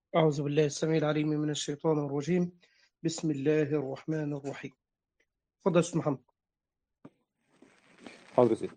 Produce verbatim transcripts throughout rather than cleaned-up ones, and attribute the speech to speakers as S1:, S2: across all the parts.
S1: أعوذ بالله السميع العليم من الشيطان الرجيم. بسم الله الرحمن الرحيم. تفضل يا أستاذ محمد.
S2: حاضر سيدي.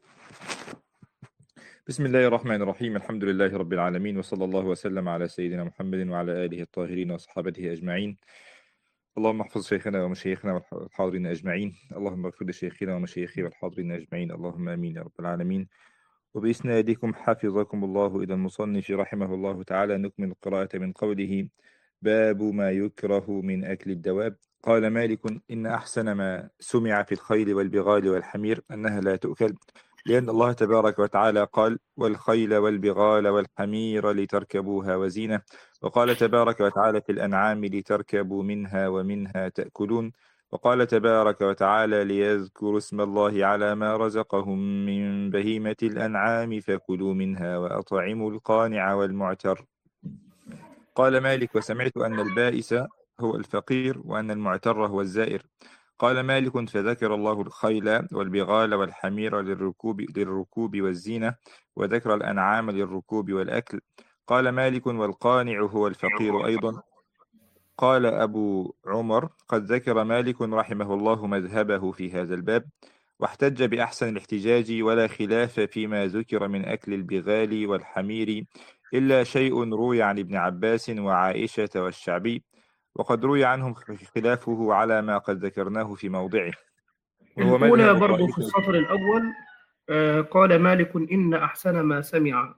S2: بسم الله الرحمن الرحيم. الحمد لله رب العالمين، وصلى الله وسلم على سيدنا محمد وعلى آله الطاهرين وصحابته أجمعين. اللهم احفظ شيخنا ومشايخنا والحاضرين أجمعين. اللهم اغفر لشيخنا ومشايخي والحاضرين أجمعين. اللهم آمين يا رب العالمين. وبإسنادكم حفظكم الله إلى المصنف رحمه الله تعالى نكمل القراءة من قوله: باب ما يكره من أكل الدواب. قال مالك: إن أحسن ما سمع في الخيل والبغال والحمير أنها لا تؤكل، لأن الله تبارك وتعالى قال: والخيل والبغال والحمير لتركبوها وزينة. وقال تبارك وتعالى في الأنعام: لتركبوا منها ومنها تأكلون. وقال تبارك وتعالى: ليذكروا اسم الله على ما رزقهم من بهيمة الأنعام فكلوا منها وأطعموا القانع والمعتر. قال مالك: وسمعت أن البائس هو الفقير وأن المعتر هو الزائر. قال مالك: فذكر الله الخيل والبغال والحمير للركوب, للركوب والزينة، وذكر الأنعام للركوب والأكل. قال مالك: والقانع هو الفقير أيضا. قال أبو عمر: قد ذكر مالك رحمه الله مذهبه في هذا الباب، واحتج بأحسن الاحتجاج، ولا خلاف فيما ذكر من أكل البغال والحمير، إلا شيء روي عن ابن عباس وعائشة والشعبي، وقد روي عنهم خلافه على ما قد ذكرناه في موضعه، وهو
S1: الأولى
S2: مذهب
S1: برضو في
S2: طائفة.
S1: السطر الأول. آه قال مالك إن أحسن ما سمع،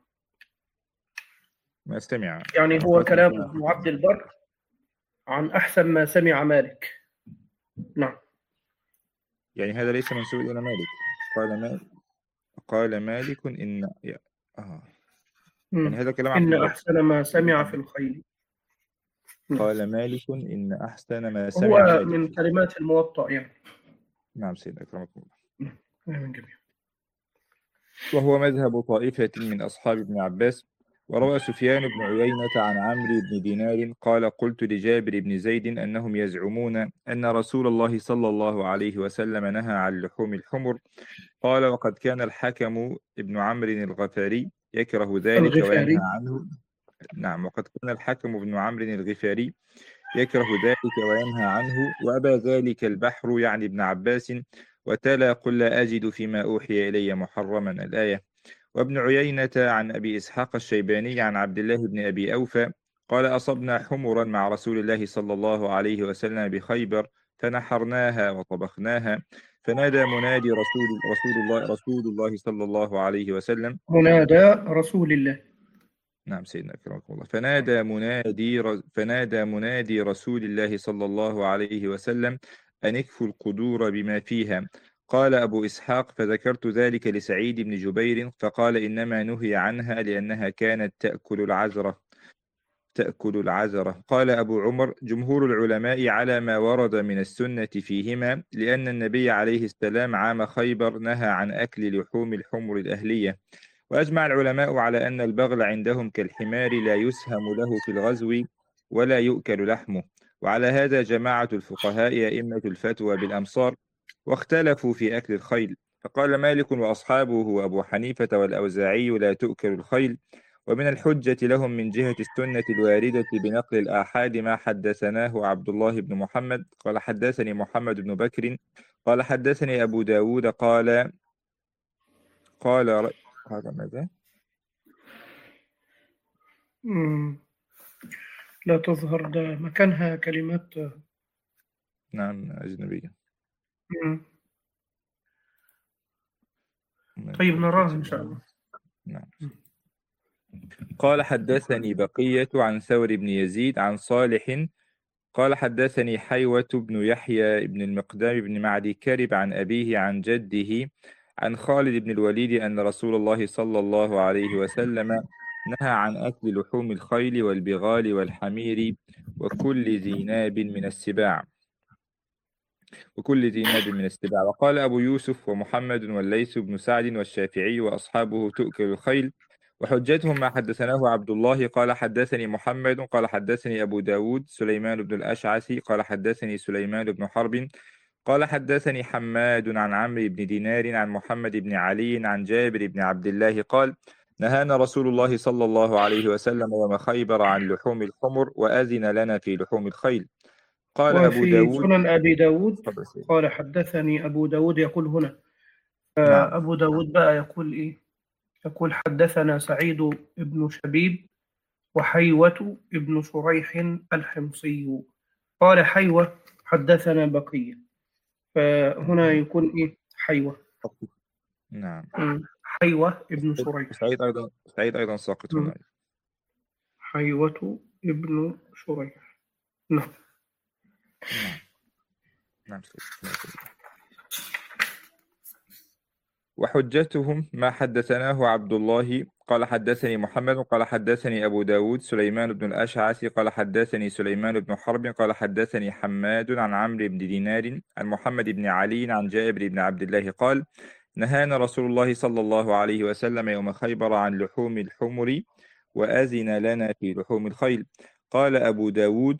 S2: ما استمع
S1: يعني هو
S2: قراءة
S1: كلام
S2: مشاهد.
S1: ابن عبد البر عن أحسن ما سمع مالك. نعم.
S2: يعني هذا ليس منسوب إلى مالك. قال مالك قال مالك إن آه. يعني
S1: مم.
S2: هذا كلام عبد
S1: إن
S2: البر.
S1: أحسن ما سمع في الخيل. نعم.
S2: قال مالك إن أحسن ما سمع
S1: وهو
S2: مالك.
S1: من كلمات الموطأ يعني.
S2: نعم سيدنا أكرمكم الله.
S1: نعم. من جميع.
S2: وهو مذهب طائفة من أصحاب ابن عباس. وروى سفيان بن عيينة عن عمرو بن دينار قال: قلت لجابر بن زيد أنهم يزعمون أن رسول الله صلى الله عليه وسلم نهى عن لحوم الحمر. قال: وقد كان الحكم ابن عمرو الغفاري يكره ذلك وينهى
S1: الغفاري.
S2: عنه. نعم، وقد كان الحكم ابن عمرو الغفاري يكره ذلك وينهى عنه، وأبى ذلك البحر يعني ابن عباس، وتلا: قل لا أجد فيما أوحي إلي محرما، الآية. وابن عيينة عن أبي إسحاق الشيباني عن عبد الله بن أبي أوفى قال: أصبنا حمرا مع رسول الله صلى الله عليه وسلم بخيبر، فنحرناها وطبخناها، فنادى منادي رسول رسول الله رسول الله صلى الله عليه وسلم.
S1: منادى رسول الله.
S2: نعم سيدنا أكرمكم الله. فنادى منادي ر... فنادى منادي رسول الله صلى الله عليه وسلم: أن اكفوا القدور بما فيها. قال أبو إسحاق: فذكرت ذلك لسعيد بن جبير فقال: إنما نهي عنها لأنها كانت تأكل العذرة تأكل العذرة. قال أبو عمر: جمهور العلماء على ما ورد من السنة فيهما، لأن النبي عليه السلام عام خيبر نهى عن أكل لحوم الحمر الأهلية. وأجمع العلماء على أن البغل عندهم كالحمار لا يسهم له في الغزو ولا يؤكل لحمه. وعلى هذا جماعة الفقهاء أئمة الفتوى بالأمصار، واختلفوا في أكل الخيل. فقال مالك وأصحابه وأبو حنيفة والأوزاعي: لا تؤكل الخيل. ومن الحجة لهم من جهة السنة الواردة بنقل الآحاد ما حدثناه عبد الله بن محمد قال: حدثني محمد بن بكر قال: حدثني أبو داود قال قال هذا ماذا؟
S1: مم. لا تظهر ده مكانها كلمات.
S2: نعم أجنبية.
S1: مم. طيب نراها إن شاء الله.
S2: نعم. قال: حدثني بقية عن ثور بن يزيد عن صالح قال: حدثني حيوة بن يحيى بن المقدام بن معدي كرب عن أبيه عن جده عن خالد بن الوليد أن رسول الله صلى الله عليه وسلم نهى عن أكل لحوم الخيل والبغال والحمير وكل ذي ناب من السباع وكل ذي ناب من السباع. وقال أبو يوسف ومحمد والليث بن سعد والشافعي وأصحابه: تؤكل الخيل. وحجتهم ما حدثناه عبد الله قال: حدثني محمد قال: حدثني أبو داود سليمان بن الأشعث قال: حدثني سليمان بن حرب قال: حدثني حماد عن عمرو بن دينار عن محمد بن علي عن جابر بن عبد الله قال: نهانا رسول الله صلى الله عليه وسلم يوم خيبر عن لحوم الحمر وأذن لنا في لحوم الخيل. قال أبو
S1: وفي
S2: داود.
S1: سنن أبي داود
S2: تفضل سيدي.
S1: قال حدثني أبو داود يقول هنا
S2: نعم.
S1: أبو داود بقى يقول إيه؟ يقول حدثنا سعيد بن شبيب وحيوة ابن شريح الحمصي. قال حيوة حدثنا بقية، فهنا يكون إيه حيوة.
S2: نعم.
S1: مم. حيوة ابن شريح.
S2: سعيد أيضا سعيد أيضا ساقط
S1: مم.
S2: هنا.
S1: حيوة ابن شريح. نعم.
S2: نعم. نعم سيدي. وحجتهم ما حدثناه عبد الله قال حدثني محمد قال حدثني أبو داود سليمان بن الأشعث قال حدثني سليمان بن حرب قال حدثني حماد عن عمرو بن دينار عن محمد بن علي عن جابر بن عبد الله قال نهانا رسول الله صلى الله عليه وسلم يوم خيبر عن لحوم الحمر وأذن لنا في لحوم الخيل. قال أبو داود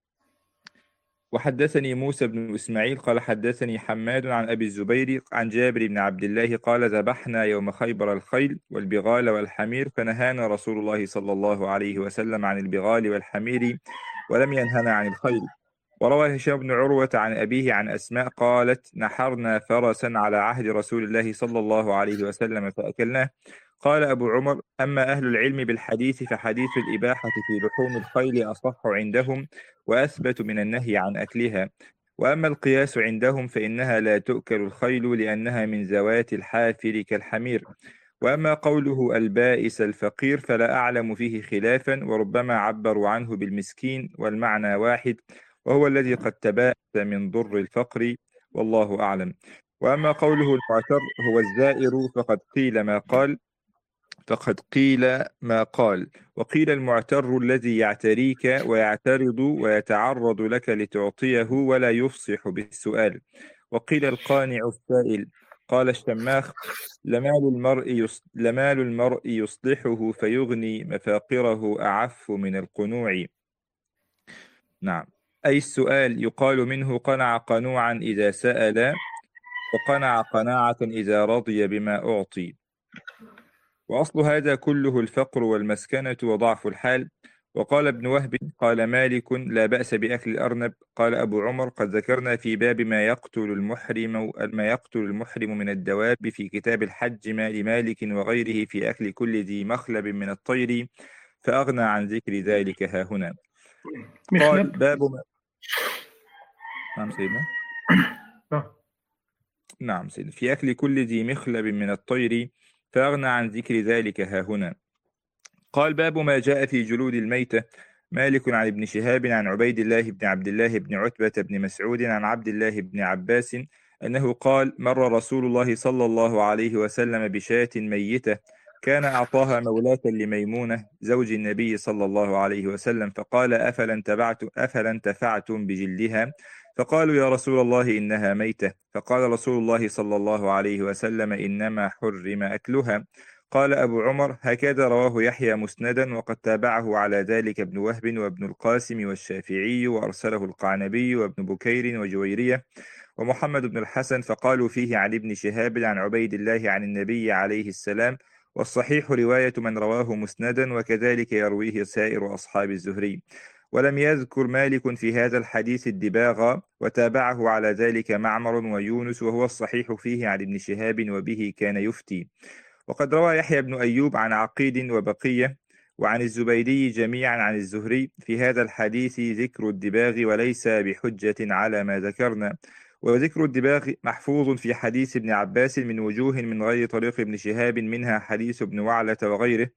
S2: وحدثني موسى بن إسماعيل قال حدثني حماد عن أبي الزبير عن جابر بن عبد الله قال ذبحنا يوم خيبر الخيل والبغال والحمير فنهانا رسول الله صلى الله عليه وسلم عن البغال والحمير ولم ينهنا عن الخيل. وروى هشام بن عروة عن أبيه عن أسماء قالت نحرنا فرسا على عهد رسول الله صلى الله عليه وسلم فأكلناه. قال أبو عمر أما أهل العلم بالحديث فحديث الإباحة في لحوم الخيل أصح عندهم وأثبت من النهي عن أكلها، وأما القياس عندهم فإنها لا تؤكل الخيل لأنها من ذوات الحافر كالحمير. وأما قوله البائس الفقير فلا أعلم فيه خلافا وربما عبروا عنه بالمسكين والمعنى واحد وهو الذي قد تباءس من ضر الفقر والله أعلم. وأما قوله المعتر هو الزائر فقد قيل ما قال فقد قيل ما قال وقيل المعتر الذي يعتريك ويعترض ويتعرض لك لتعطيه ولا يفصح بالسؤال. وقيل القانع السائل. قال الشماخ لمال المرء يص... لمال المرء يصلحه فيغني مفاقره أعف من القنوع. نعم، أي السؤال يقال منه قنع قنوعا إذا سأل وقنع قناعة إذا رضي بما أعطي. وأصل هذا كله الفقر والمسكنة وضعف الحال. وقال ابن وهب قال مالك لا بأس بأكل الأرنب. قال أبو عمر قد ذكرنا في باب ما يقتل المحرم ما يقتل المحرم من الدواب في كتاب الحج ما لمالك وغيره في أكل كل ذي مخلب من الطير فأغنى عن ذكر ذلك ها هنا. قال
S1: مخلب.
S2: باب ما... نعم سيدنا.
S1: آه.
S2: نعم سيدنا في أكل كل ذي مخلب من الطير فأغنى عن ذكر ذلك ها هنا. قال باب ما جاء في جلود الميتة. مالك عن ابن شهاب عن عبيد الله بن عبد الله بن عتبة بن مسعود عن عبد الله بن عباس أنه قال مر رسول الله صلى الله عليه وسلم بشاة ميتة كان أعطاها مولاة لميمونة زوج النبي صلى الله عليه وسلم فقال أفلا انتفعت أفلا انتفعتم بجلدها؟ فقالوا يا رسول الله إنها ميتة. فقال رسول الله صلى الله عليه وسلم إنما حرم أكلها. قال أبو عمر هكذا رواه يحيى مسندا وقد تابعه على ذلك ابن وهب وابن القاسم والشافعي وأرسله القعنبي وابن بكير وجويرية ومحمد بن الحسن فقالوا فيه عن ابن شهاب عن عبيد الله عن النبي عليه السلام. والصحيح رواية من رواه مسندا وكذلك يرويه سائر أصحاب الزهري. ولم يذكر مالك في هذا الحديث الدباغ وتابعه على ذلك معمر ويونس وهو الصحيح فيه عن ابن شهاب وبه كان يفتي. وقد روى يحيى بن أيوب عن عقيل وبقية وعن الزبيدي جميعا عن الزهري في هذا الحديث ذكر الدباغ وليس بحجة على ما ذكرنا. وذكر الدباغ محفوظ في حديث ابن عباس من وجوه من غير طريق ابن شهاب منها حديث ابن وعلة وغيره.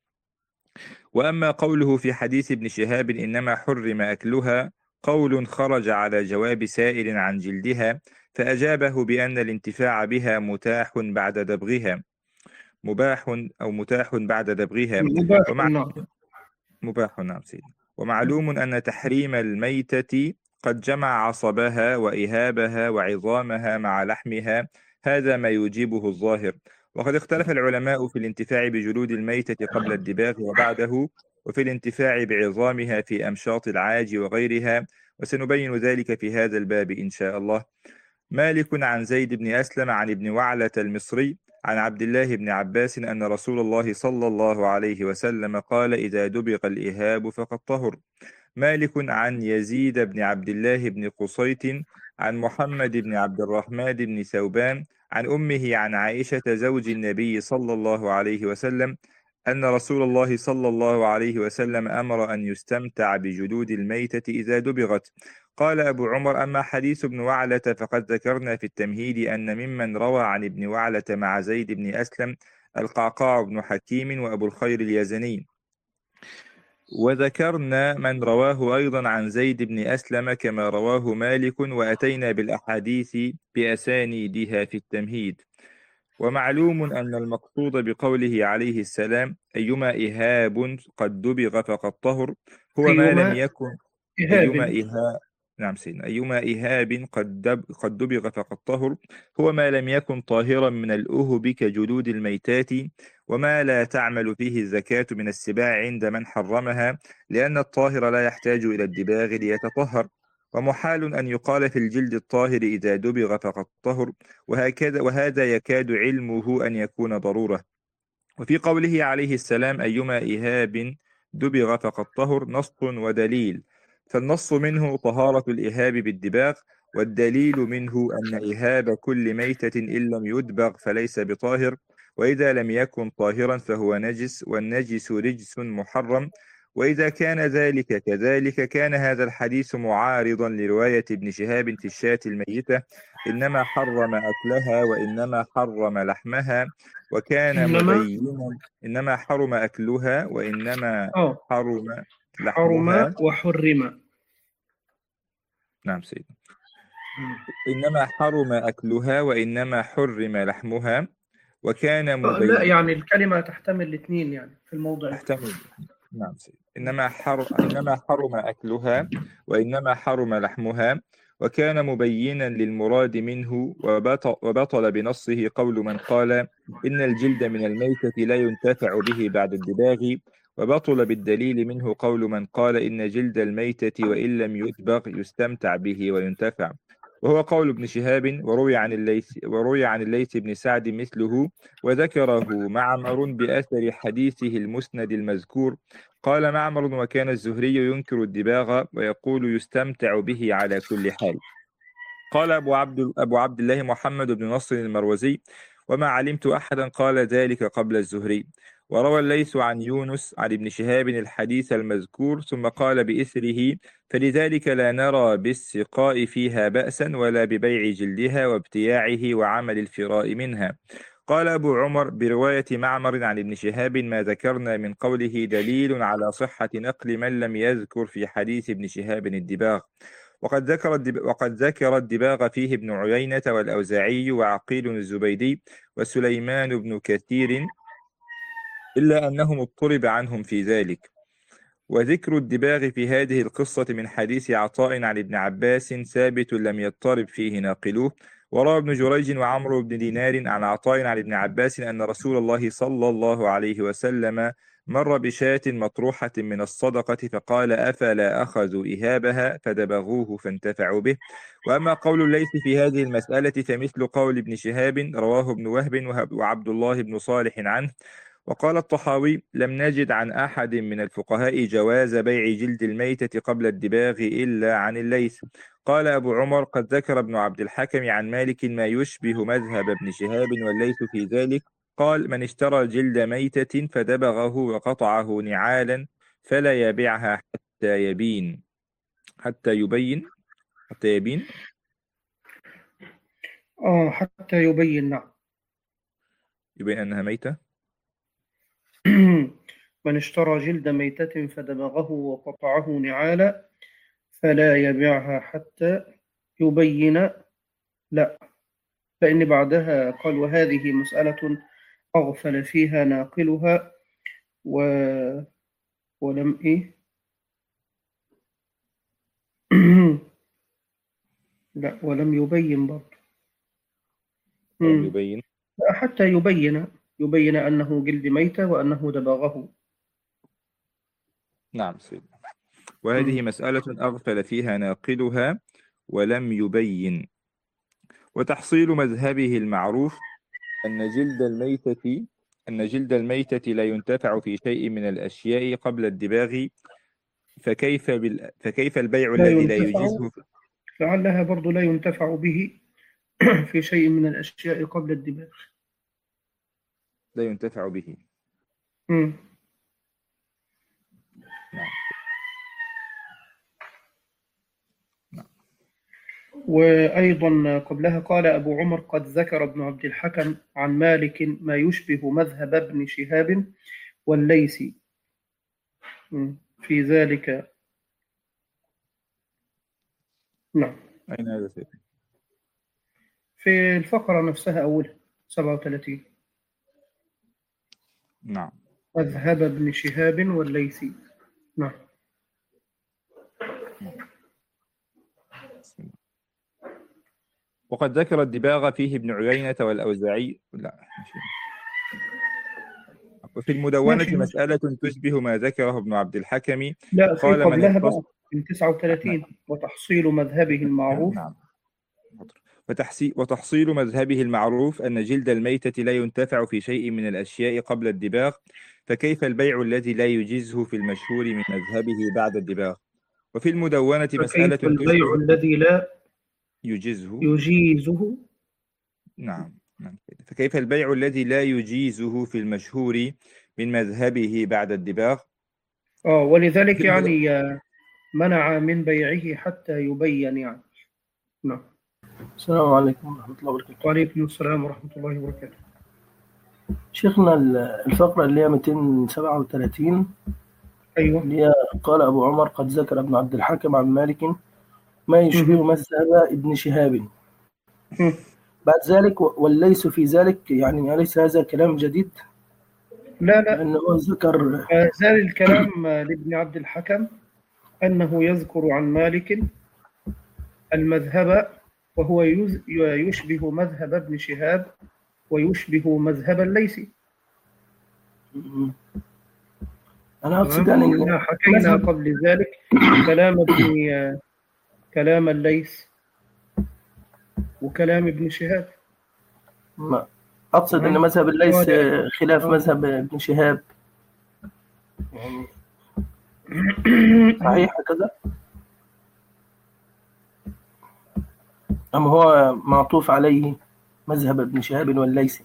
S2: وأما قوله في حديث ابن شهاب إنما حرم أكلها قول خرج على جواب سائل عن جلدها فأجابه بأن الانتفاع بها متاح بعد دبغها مباح أو متاح بعد دبغها
S1: مباح.
S2: ومع
S1: نعم.
S2: مباح. نعم سيدي. ومعلوم أن تحريم الميتة قد جمع عصبها وإهابها وعظامها مع لحمها هذا ما يجيبه الظاهر. وقد اختلف العلماء في الانتفاع بجلود الميتة قبل الدباغ وبعده وفي الانتفاع بعظامها في أمشاط العاج وغيرها وسنبين ذلك في هذا الباب إن شاء الله. مالك عن زيد بن أسلم عن ابن وعلة المصري عن عبد الله بن عباس أن رسول الله صلى الله عليه وسلم قال إذا دبغ الإهاب فقد طهر. مالك عن يزيد بن عبد الله بن قصيت عن محمد بن عبد الرحمن بن ثوبان عن أمه عن عائشة زوج النبي صلى الله عليه وسلم أن رسول الله صلى الله عليه وسلم أمر أن يستمتع بجلود الميتة إذا دبغت. قال أبو عمر أما حديث ابن وعلة فقد ذكرنا في التمهيد أن ممن روى عن ابن وعلة مع زيد بن أسلم القعقاع بن حكيم وأبو الخير اليزني، وذكرنا من رواه أيضا عن زيد بن أسلم كما رواه مالك، وأتينا بالأحاديث بأسانيدها في التمهيد. ومعلوم أن المقصود بقوله عليه السلام أيما إهاب قد دبغ فقد طهر هو ما لم
S1: أيما
S2: يكن أيما
S1: إهاب.
S2: إهاب نعم سيدنا أيما إهاب قد دب قد دبغ فقد طهر هو ما لم يكن طاهرا من الأهب كجلود الميتات، وما لا تعمل فيه الزكاة من السباع عند من حرمها، لأن الطاهر لا يحتاج إلى الدباغ ليتطهر. ومحال أن يقال في الجلد الطاهر إذا دبغ فقد طهر، وهكذا وهذا يكاد علمه أن يكون ضرورة. وفي قوله عليه السلام أيما إهاب دبغ فقد طهر نص ودليل، فالنص منه طهارة الإهاب بالدباغ، والدليل منه أن إهاب كل ميتة إن لم يدبغ فليس بطاهر، وإذا لم يكن طاهرا فهو نجس، والنجس رجس محرم. وإذا كان ذلك كذلك كان هذا الحديث معارضا لرواية ابن شهاب في الشاة الميتة إنما حرم أكلها وإنما حرم لحمها، وكان
S1: إنما
S2: مبينا إنما حرم أكلها وإنما
S1: آه
S2: حرم
S1: حرم
S2: لحمها.
S1: وحرم.
S2: نعم سيدي. إنما حرم أكلها وإنما حرم لحمها، وكان
S1: آه لا،
S2: مبين
S1: يعني الكلمة تحتمل الاثنين يعني في الموضع ده.
S2: تحتمل. نعم سيدي. إنما حر... إنما حرم أكلها وإنما حرم لحمها، وكان مبينا للمراد منه، وبطل, وبطل بنصه قول من قال إن الجلد من الميتة لا ينتفع به بعد الدباغ، وبطل بالدليل منه قول من قال إن جلد الميتة وإن لم يدبغ يستمتع به وينتفع، وهو قول ابن شهاب. وروي عن الليث وروي عن الليث بن سعد مثله، وذكره معمر بأثر حديثه المسند المذكور. قال معمر وكان الزهري ينكر الدباغ ويقول يستمتع به على كل حال. قال أبو عبد, أبو عبد الله محمد بن نصر المروزي وما علمت أحدا قال ذلك قبل الزهري. وروى الليث عن يونس عن ابن شهاب الحديث المذكور ثم قال بإثره فلذلك لا نرى بالسقاء فيها بأسا ولا ببيع جلدها وابتياعه وعمل الفراء منها. قال أبو عمر برواية معمر عن ابن شهاب ما ذكرنا من قوله دليل على صحة نقل من لم يذكر في حديث ابن شهاب الدباغ. وقد ذكر الدب... وقد ذكر الدباغ فيه ابن عيينة والأوزاعي وعقيل الزبيدي وسليمان بن كثير، إلا أنهم اضطرب عنهم في ذلك. وذكر الدباغ في هذه القصة من حديث عطاء عن ابن عباس ثابت لم يضطرب فيه ناقلوه. وروى ابن جريج وعمرو بن دينار عن عطاء عن ابن عباس أن رسول الله صلى الله عليه وسلم مر بشاة مطروحة من الصدقة فقال أفلا أخذوا إهابها فدبغوه فانتفعوا به. وأما قول الليث في هذه المسألة فمثل قول ابن شهاب رواه ابن وهب وعبد الله بن صالح عنه. وقال الطحاوي لم نجد عن أحد من الفقهاء جواز بيع جلد الميتة قبل الدباغ إلا عن الليث. قال أبو عمر قد ذكر ابن عبد الحكم عن مالك ما يشبه مذهب ابن شهاب والليث في ذلك. قال من اشترى جلد ميتة فدبغه وقطعه نعالا فلا يبيعها حتى يبين حتى يبين حتى يبين
S1: آه حتى يبين. نعم.
S2: يبين أنها ميتة.
S1: من اشترى جلد ميتة فدبغه وقطعه نعالا فلا يبيعها حتى يبين. لا، فإن بعدها قال وهذه مسألة أغفل فيها ناقلها و... ولم إيه لا ولم يبين برضه.
S2: ولم يبين
S1: حتى يبين يبين أنه جلد ميتة وأنه دبغه.
S2: نعم سيد. وهذه مسألة أغفل فيها ناقلها ولم يبين. وتحصيل مذهبه المعروف أن جلد الميتة أن جلد الميتة لا ينتفع في شيء من الأشياء قبل الدباغ، فكيف بال... فكيف البيع
S1: لا
S2: الذي لا
S1: ينتفع،
S2: يجيزه
S1: لعلها برضو لا ينتفع به في شيء من الأشياء قبل الدباغ.
S2: لا ينتفع به.
S1: مم.
S2: نعم. نعم.
S1: وأيضا قبلها قال أبو عمر: قد ذكر ابن عبد الحكم عن مالك ما يشبه مذهب ابن شهاب والليثي مم. في ذلك. نعم.
S2: أين هذا سيدي؟
S1: في الفقرة نفسها أولها سبعة وثلاثين.
S2: نعم.
S1: مذهب ابن شهاب والليثي. نعم.
S2: بسم الله. وقد ذكر الدباغ فيه ابن عيينة والأوزاعي. لا ماشي. وفي المدونة
S1: ماشي ماشي.
S2: مسألة تشبه ما ذكره ابن عبد الحكم
S1: لا، في
S2: قال من
S1: قبلها
S2: اختص
S1: بقى من تسعة
S2: نعم.
S1: وثلاثين: وتحصيل مذهبه المعروف.
S2: نعم. وتحصي... وتحصيل مذهبه المعروف أن جلد الميتة لا ينتفع في شيء من الأشياء قبل الدباغ، فكيف البيع الذي لا يجيزه في المشهور من مذهبه بعد الدباغ. وفي المدونة مسألة
S1: فكيف البيع
S2: تشبه
S1: الذي لا
S2: يجيزه.
S1: يجيزه.
S2: نعم. نعم. فكيف البيع الذي لا يجيزه في المشهور من مذهبه بعد الدباغ.
S1: آه ولذلك
S2: وفي المد...
S1: يعني منع من بيعه حتى يبين يعني. نعم.
S3: السلام عليكم ورحمة الله وبركاته.
S1: وعليكم السلام ورحمة الله وبركاته.
S3: شيخنا الفقرة اللي هي مئتين وسبعة وثلاثين
S1: أيوة.
S3: اللي هي قال أبو عمر قد ذكر ابن عبد الحكم عن مالك ما يشبه مذهب ابن شهاب بعد ذلك والليس في ذلك، يعني أليس هذا كلام جديد؟
S1: لا لا،
S3: لأنه ذكر
S1: زال الكلام لابن عبد الحكم أنه يذكر عن مالك المذهب وهو يشبه مذهب ابن شهاب ويشبه مذهب الليثي.
S3: أنا أقصد يعني
S1: حكينا قبل ذلك كلام ابن كلام الليث وكلام ابن شهاب.
S3: ما أقصد أن مذهب الليث خلاف مذهب ابن شهاب، يعني صحيح هكذا أم هو معطوف عليه مذهب ابن شهاب والليثي؟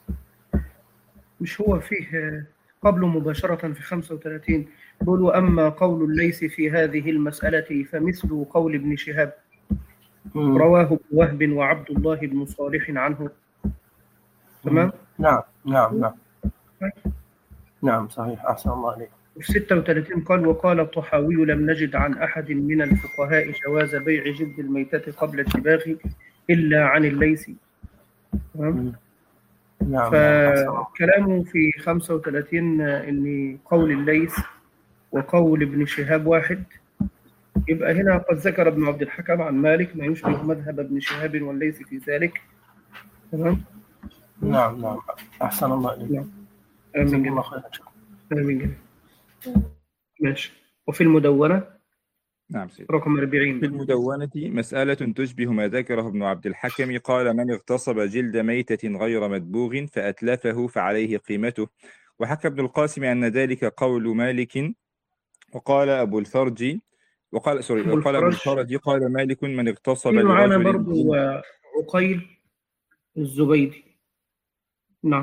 S1: مش هو فيه قبله مباشرة في خمسة وثلاثين يقول: وأما قول الليث في هذه المسألة فمثل قول ابن شهاب مم. رواه ابن وهب وعبد الله بن صالح عنه. تمام؟
S3: نعم نعم نعم نعم صحيح. أحسن الله عليك.
S1: في ستة وثلاثين قال: وقال الطحاوي لم نجد عن أحد من الفقهاء جواز بيع جلد الميتة قبل الدباغ إلا عن الليثي. تمام؟
S3: نعم.
S1: فكلامه في خمسة وثلاثين إن قول الليث وقول ابن شهاب واحد، يبقى هنا قد ذكر ابن عبد الحكم عن مالك ما يشبه مذهب ابن شهاب والليث في ذلك. تمام؟
S3: نعم نعم. أحسن الله إليك.
S1: نعم. آمين.
S3: الله خير.
S1: آمين. ماشي. وفي المدونة
S2: نعم سيدي.
S1: رقم أربعين
S2: في المدونة مسألة تشبه ما ذكره ابن عبد الحكم قال: من اغتصب جلد ميتة غير مدبوغ فأتلفه فعليه قيمته. وحكى ابن القاسم أن ذلك قول مالك. وقال أبو الفرج وقال سوري وقال أبو الفرج قال مالك: من اغتصب لرجل.
S1: معنا برضو عقيل الزبيدي. نعم.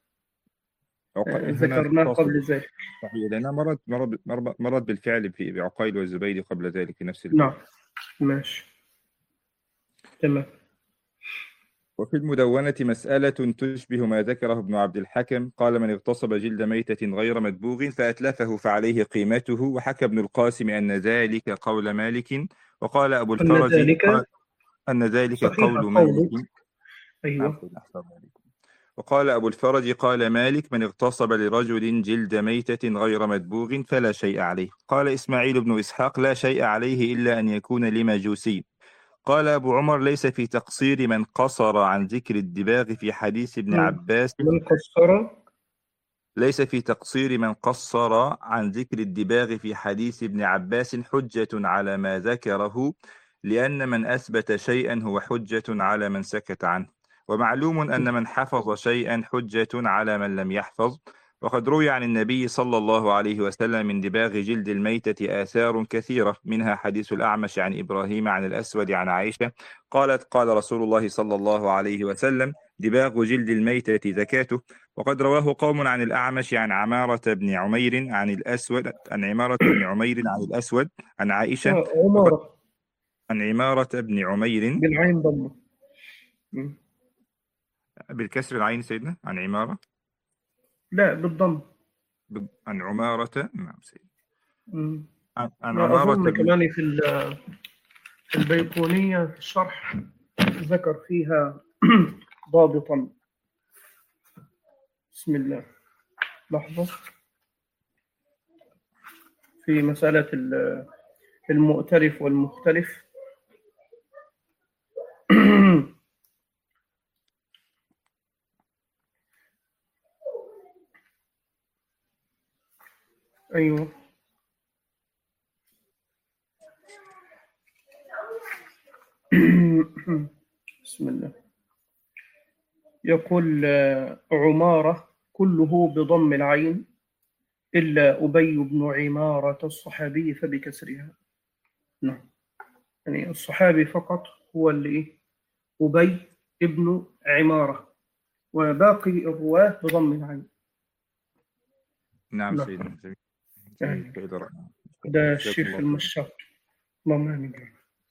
S1: ذكرناه قبل ذلك.
S2: صحيح، لأنها مرت مرت مرت بالفعل في بعقيل والزبيدي قبل ذلك في نفس الباب.
S1: نعم. ماشي. تمام.
S2: وفي المدونة مسألة تشبه ما ذكره ابن عبد الحكم قال: من اغتصب جلد ميتة غير مدبوغ فأتلفه فعليه قيمته. وحكى ابن القاسم أن ذلك قول مالك. وقال أبو الفرج
S1: أن ذلك,
S2: أن ذلك قول مالك.
S1: أيوة.
S2: وقال أبو الفرج قال مالك: من اغتصب لرجل جلد ميتة غير مدبوغ فلا شيء عليه. قال إسماعيل بن إسحاق: لا شيء عليه إلا أن يكون لمجوسي. قال أبو عمر: ليس في تقصير من قصر عن ذكر الدباغ في حديث ابن عباس
S1: من قصر
S2: ليس في تقصير من قصر عن ذكر الدباغ في حديث ابن عباس حجة على ما ذكره، لأن من أثبت شيئا هو حجة على من سكت عنه. ومعلوم أن من حفظ شيئا حجة على من لم يحفظ. وقد روي عن النبي صلى الله عليه وسلم من دباغ جلد الميتة آثار كثيرة، منها حديث الأعمش عن إبراهيم عن الأسود عن عائشة قالت قال رسول الله صلى الله عليه وسلم: دباغ جلد الميتة زكاته. وقد رواه قوم عن الأعمش عن عمارة بن عمير عن الأسود عن عمارة بن عمير عن الأسود عن عائشة.
S1: آه،
S2: وقد
S1: عمارة
S2: عن عمارة بن عمير
S1: بالعين ضمة. مم.
S2: بالكسر العين سيدنا، عن عمارة
S1: لا بالضم.
S2: ب- عن عمارة، نعم سيدنا،
S1: مم.
S2: عن عن
S1: لا
S2: عمارة
S1: أظن
S2: بن
S1: كمان في ال- في البيقونية في الشرح ذكر فيها ضابطا. بسم الله، لحظة. في مسألة ال- المؤتلف والمختلف. أيوه. بسم الله. يقول آه، عمارة كله بضم العين إلا أبي بن عمارة الصحابي فبكسرها. نعم، يعني الصحابي فقط هو اللي إيه؟ أبي ابن عمارة، وباقي الرواة بضم العين.
S2: نعم
S1: نعم.
S2: سيدنا، جميل. جميل.
S1: يعني
S2: فإذا رأى.
S1: ده
S2: جزاكم
S1: الشيخ
S2: الله خيرا.
S1: المشاط. اللهم آمين.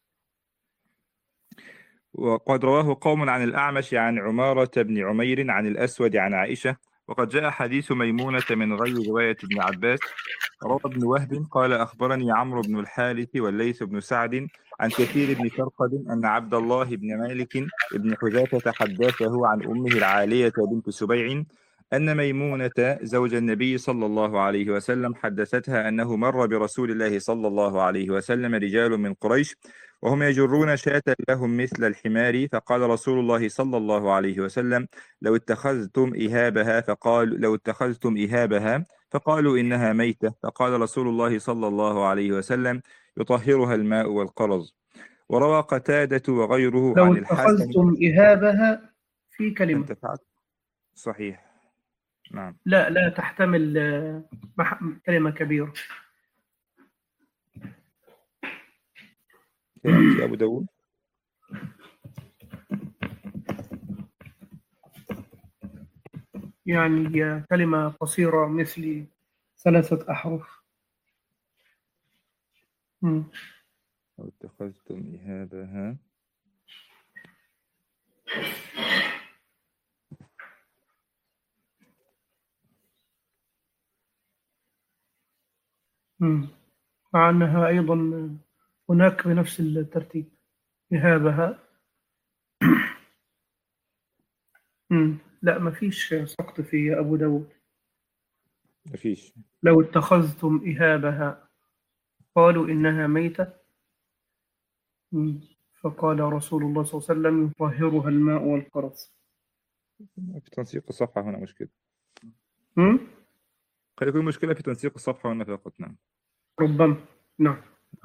S2: وقد رواه قوم عن الأعمش عن عمارة بن عمير عن الأسود عن عائشة. وقد جاء حديث ميمونة من غير رواية ابن عباس. روى ابن وهب قال أخبرني عمرو بن الحارث والليث بن سعد عن كثير بن فرقد أن عبد الله بن مالك بن حذافة حدثه عن أمه العالية بنت سبيع أن ميمونة زوج النبي صلى الله عليه وسلم حدثتها أنه مر برسول الله صلى الله عليه وسلم رجال من قريش وهم يجرون شاة لهم مثل الحمار، فقال رسول الله صلى الله عليه وسلم: لو اتخذتم إهابها فقال لو اتخذتم إهابها فقالوا إنها ميتة، فقال رسول الله صلى الله عليه وسلم: يطهرها الماء والقرز. وروى قتادة وغيره
S1: لو
S2: عن الحسن.
S1: اتخذتم إهابها في كلمة.
S2: أنت فعلت صحيح. نعم.
S1: لا لا تحتمل آه، مح- كلمة كبيرة.
S2: في أبو داود.
S1: يعني هي كلمة قصيرة مثل ثلاثة أحرف. مم.
S2: لو اتخذتم إهابها
S1: مم. مع أنها أيضا هناك بنفس الترتيب إهابها. مم. لا ما فيش سقط في أبو داود.
S2: مفيش.
S1: لو اتخذتم إهابها قالوا إنها ميتة. مم. فقال رسول الله صلى الله عليه وسلم: يطهرها الماء والقرص.
S2: في تنسيق الصفحة هنا مشكلة.
S1: مم.
S2: قد يكون مشكلة في تنسيق الصفحة هنا فقط. نعم.
S1: ربما. نعم.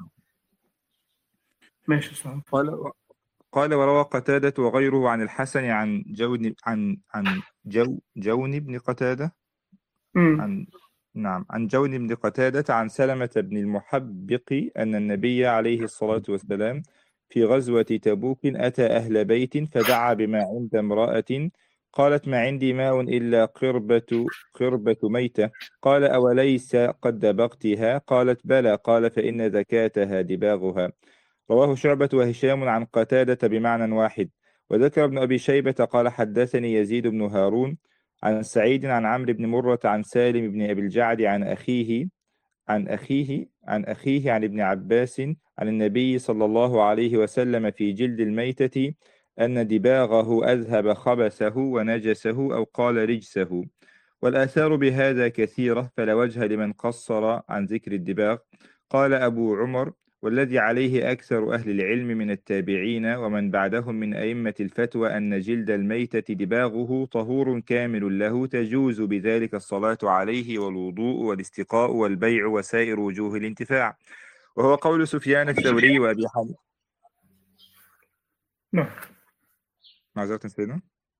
S1: ماشي صحيح.
S2: قال قال وروى قتادة وغيره عن الحسن عن جون عن عن جو جون بن قتادة
S1: مم.
S2: عن نعم عن جون بن قتادة عن سلمة بن المحبق أن النبي عليه الصلاة والسلام في غزوة تبوك أتى أهل بيت فدعا بما عند امرأة قالت: ما عندي ماء إلا قربة قربة ميتة. قال: أوليس قد دبغتها؟ قالت: بلى. قال: فإن زكاتها دباغها. رواه شعبة وهشام عن قتادة بمعنى واحد. وذكر ابن أبي شيبة قال: حدثني يزيد بن هارون عن سعيد عن عمرو بن مرة عن سالم بن أبي الجعد عن أخيه عن أخيه عن أخيه عن ابن عباس عن النبي صلى الله عليه وسلم في جلد الميتة أن دباغه أذهب خبثه ونجسه أو قال رجسه. والآثار بهذا كثيرة فلا وجه لمن قصر عن ذكر الدباغ. قال أبو عمر: والذي عليه أكثر أهل العلم من التابعين ومن بعدهم من أئمة الفتوى أن جلد الميتة دباغه طهور كامل له تجوز بذلك الصلاة عليه والوضوء والاستقاء والبيع وسائر وجوه الانتفاع، وهو قول سفيان الثوري وأبي حنيفة.
S1: نعم.
S2: معذرة سيدنا.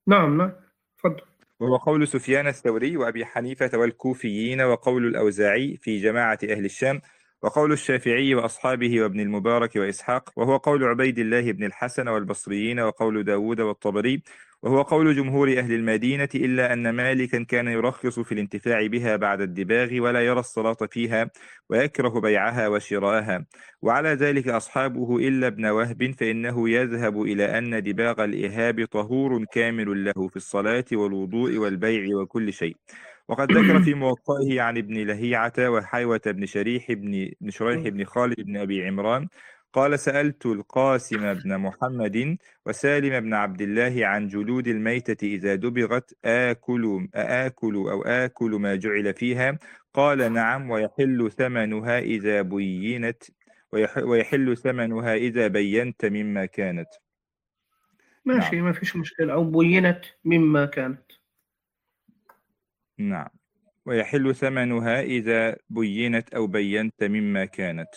S1: نعم نعم تفضل.
S2: وهو قول سفيان الثوري وأبي حنيفة والكوفيين، وقول الأوزاعي في جماعة أهل الشام، وقول الشافعي وأصحابه وابن المبارك وإسحاق، وهو قول عبيد الله بن الحسن والبصريين، وقول داود والطبري، وهو قول جمهور أهل المدينة، إلا أن مالكا كان يرخص في الانتفاع بها بعد الدباغ، ولا يرى الصلاة فيها، ويكره بيعها وشراءها. وعلى ذلك أصحابه إلا ابن وهب، فإنه يذهب إلى أن دباغ الإهاب طهور كامل له في الصلاة والوضوء والبيع وكل شيء. وقد ذكر في موطئه عن ابن لهيعة وحيوة بن شريح بن بن شريح بن خالد بن أبي عمران قال: سألت القاسم بن محمد وسالم بن عبد الله عن جلود الميتة إذا دبغت آكل آكل أو آكل ما جعل فيها؟ قال: نعم، ويحل ثمنها إذا بينت ويح- ويحل ثمنها إذا بينت مما كانت.
S1: ماشي،
S2: نعم
S1: ما فيش مشكلة. أو بينت مما كانت.
S2: نعم ويحل ثمنها إذا بينت أو بينت مما كانت.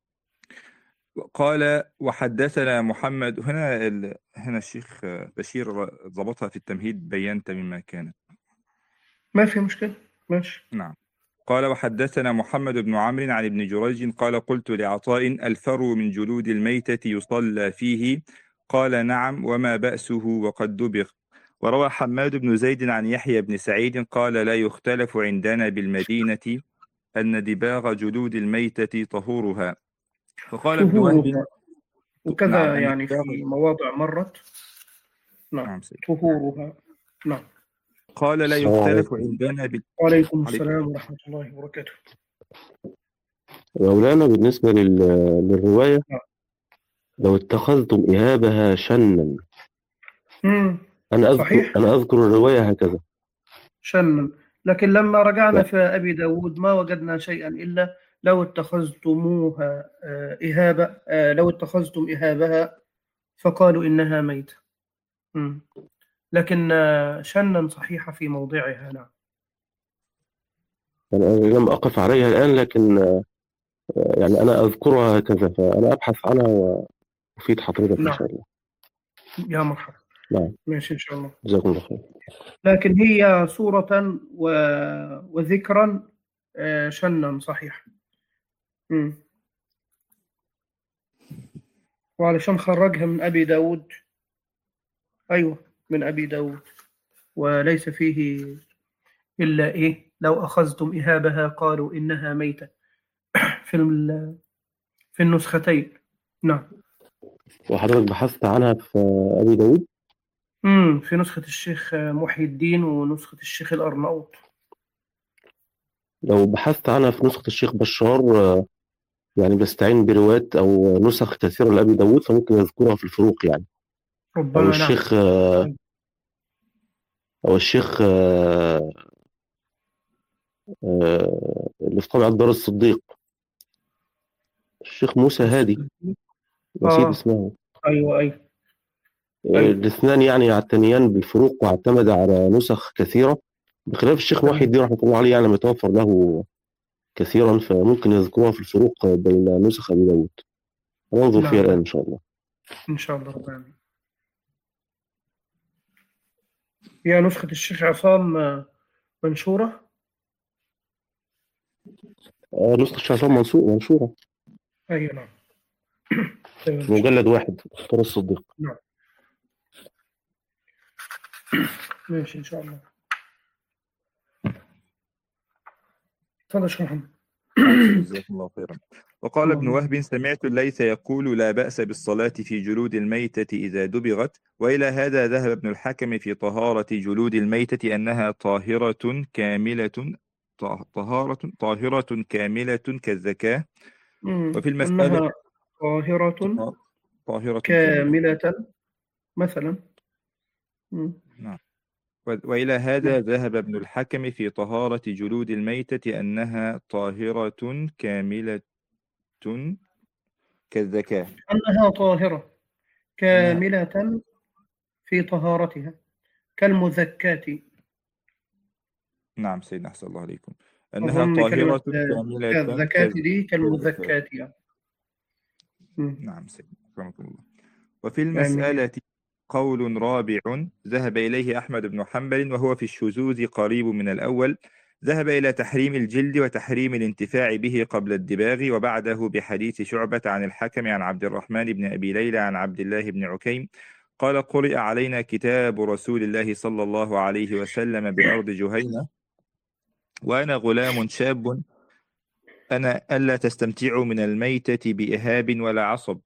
S2: قال: وحدثنا محمد. هنا ال... هنا الشيخ بشير ضبطها في التمهيد: بينت مما كانت.
S1: ما في مشكلة، ماشي.
S2: نعم. قال: وحدثنا محمد بن عمرو عن ابن جريج قال: قلت لعطاء: الفرو من جلود الميتة يصلى فيه؟ قال: نعم، وما بأسه وقد دبغ. وروى حماد بن زيد عن يحيى بن سعيد قال: لا يختلف عندنا بالمدينة أن دباغ جلود الميتة طهورها. فقال ابن وهب:
S1: طهورها،
S2: نعم،
S1: وكذا
S2: أن
S1: يعني
S2: دباغ.
S1: في مواضع مرت. نعم،
S2: نعم سيد.
S1: طهورها. نعم.
S2: قال: لا
S4: السلام
S2: يختلف
S4: عليكم.
S2: عندنا بال...
S1: وعليكم
S2: عليكم.
S1: السلام ورحمة الله وبركاته.
S4: يا مولانا، بالنسبة لل- للرواية،
S1: نعم.
S4: لو اتخذتم إهابها شنا،
S1: مم.
S4: أنا أذكر
S1: صحيح،
S4: أنا أذكر الرواية هكذا.
S1: شنا. لكن لما رجعنا
S4: لا،
S1: في أبي داود ما وجدنا شيئا إلا لو اتخذتموها آه، إهابة آه، لو اتخذتم إهابها فقالوا إنها ميتة. مم. لكن آه، شنا صحيحة في موضعها. نعم.
S4: يعني أنا لم أقف عليها الآن، لكن آه، يعني أنا أذكرها هكذا، فأنا أبحث عنها وأفيد حضرتك إن
S1: نعم،
S4: شاء الله.
S1: يا مرحبا.
S4: نعم،
S1: ماشي إن شاء الله.
S4: جزاكم الله خير.
S1: لكن هي صورة و... وذكرا آه، شنا صحيح. مم. وعلشان خرجها من أبي داود. أيوة، من أبي داود. وليس فيه إلا إيه لو أخذتم إهابها قالوا إنها ميتة في ال- في النسختين. نعم.
S4: وحضرتك بحثت عنها في أبي داود؟
S1: مم. في نسخة الشيخ محي الدين ونسخة الشيخ الأرناؤوط.
S4: لو بحثت عنها في نسخة الشيخ بشار، آه، يعني بستعين بروايات أو نسخ كثيرة لأبي داود، فممكن يذكرها في الفروق يعني. أو
S1: ربما. نعم.
S4: الشيخ آه، أو الشيخ آه، آه، اللي في طبعة دار الصديق، الشيخ موسى هادي، نسيت
S1: آه
S4: اسمه.
S1: أيوة أيوة
S4: آه،
S1: أيوة.
S4: الاثنان يعني يعتنيان بالفروق، واعتمد على نسخ كثيرة، بخلاف الشيخ محي
S1: تمام.
S4: الدين رحمة الله عليه، يعني متوفر له كثيرا، فممكن يذكرها في الفروق بين نسخ أبي داود. هننظر فيها
S1: نعم
S4: الآن
S1: نعم
S4: إن شاء الله.
S1: إن شاء الله رب العالمين. هي نسخة الشيخ عصام آه، منشورة.
S4: آه، نسخة الشيخ عصام منصور منشورة
S1: أيوة. نعم. تمام
S4: في
S1: إن شاء الله.
S4: مجلد واحد، اختار الصديق.
S1: نعم. ماشي إن شاء الله. تفضل يا شيخ محمد.
S2: نعم سيد، جزاكم الله خيرا. وقال ابن
S1: اللهم
S2: وهب: سمعت الليث يقول: لا بأس بالصلاة في جلود الميتة إذا دبغت. وإلى هذا ذهب ابن الحكم في طهارة جلود الميتة أنها طاهرة كاملة طه- طهارة طاهرة كاملة كالزكاة.
S1: مم.
S2: وفي المسألة
S1: أنها طاهرة
S2: طه- طاهرة كاملة.
S1: كاملة مثلا. مم.
S2: نعم. و- وإلى هذا ذهب ابن الحكم في طهارة جلود الميتة أنها طاهرة كاملة كالزكاة.
S1: أنها طاهرة
S2: أنها
S1: كاملة في طهارتها كالمزكاة.
S2: نعم سيدنا، أحسن الله عليكم. أنها
S1: أظن كلمة
S2: طاهرة كاملة
S1: كالزكاة
S2: كالز-
S1: دي
S2: كالزكاة.
S1: كالمزكاة يعني. مم.
S2: نعم سيدنا، أكرمكم الله. وفي
S1: آمين.
S2: المسألة قول رابع ذهب إليه أحمد بن حنبل وهو في الشذوذ قريب من الأول، ذهب إلى تحريم الجلد وتحريم الانتفاع به قبل الدباغ، وبعده بحديث شعبة عن الحكم عن عبد الرحمن بن أبي ليلى عن عبد الله بن عكيم قال قرئ علينا كتاب رسول الله صلى الله عليه وسلم بأرض جهينة وأنا غلام شاب أنا ألا تستمتعوا من الميتة بإهاب ولا عصب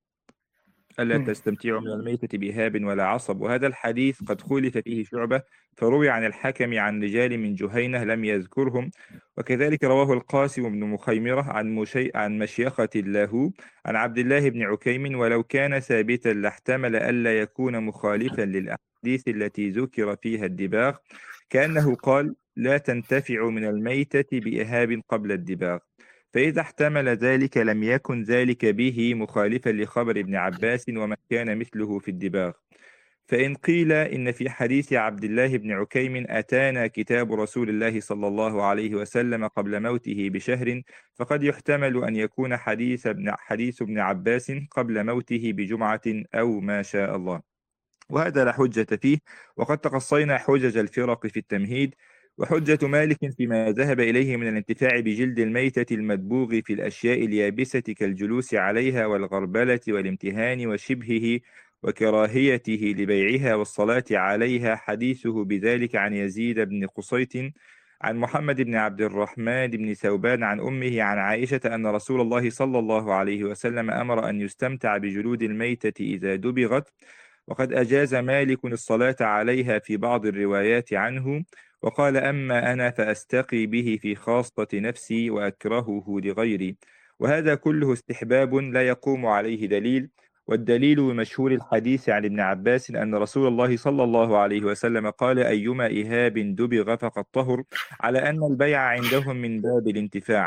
S2: ألا
S1: مم.
S2: تستمتعوا من الميتة بإهاب ولا عصب. وهذا الحديث قد خولف فيه شعبة، فروي عن الحكم عن رجال من جهينة لم يذكرهم، وكذلك رواه القاسم بن مخيمرة عن مشي... عن مشيخة له عن عبد الله بن عكيم، ولو كان ثابتا لاحتمل ألا يكون مخالفا للأحاديث التي ذكر فيها الدباغ، كأنه قال لا تنتفع من الميتة بإهاب قبل الدباغ، فإذا احتمل ذلك لم يكن ذلك به مخالفا لخبر ابن عباس ومن كان مثله في الدباغ. فإن قيل إن في حديث عبد الله بن عكيم أتانا كتاب رسول الله صلى الله عليه وسلم قبل موته بشهر، فقد يحتمل أن يكون حديث ابن, حديث ابن عباس قبل موته بجمعة أو ما شاء الله، وهذا لا حجة فيه. وقد تقصينا حجج الفرق في التمهيد. وحجة مالك فيما ذهب إليه من الانتفاع بجلد الميتة المدبوغ في الأشياء اليابسة كالجلوس عليها والغربلة والامتهان وشبهه وكراهيته لبيعها والصلاة عليها حديثه بذلك عن يزيد بن قصيت عن محمد بن عبد الرحمن بن ثوبان عن أمه عن عائشة أن رسول الله صلى الله عليه وسلم أمر أن يستمتع بجلود الميتة إذا دبغت، وقد أجاز مالك الصلاة عليها في بعض الروايات عنه، وقال أما أنا فأستقي به في خاصة نفسي وأكرهه لغيري. وهذا كله استحباب لا يقوم عليه دليل، والدليل بمشهور الحديث عن ابن عباس أن رسول الله صلى الله عليه وسلم قال أيما إهاب دبغ فقد طهر، على أن البيع عندهم من باب الانتفاع.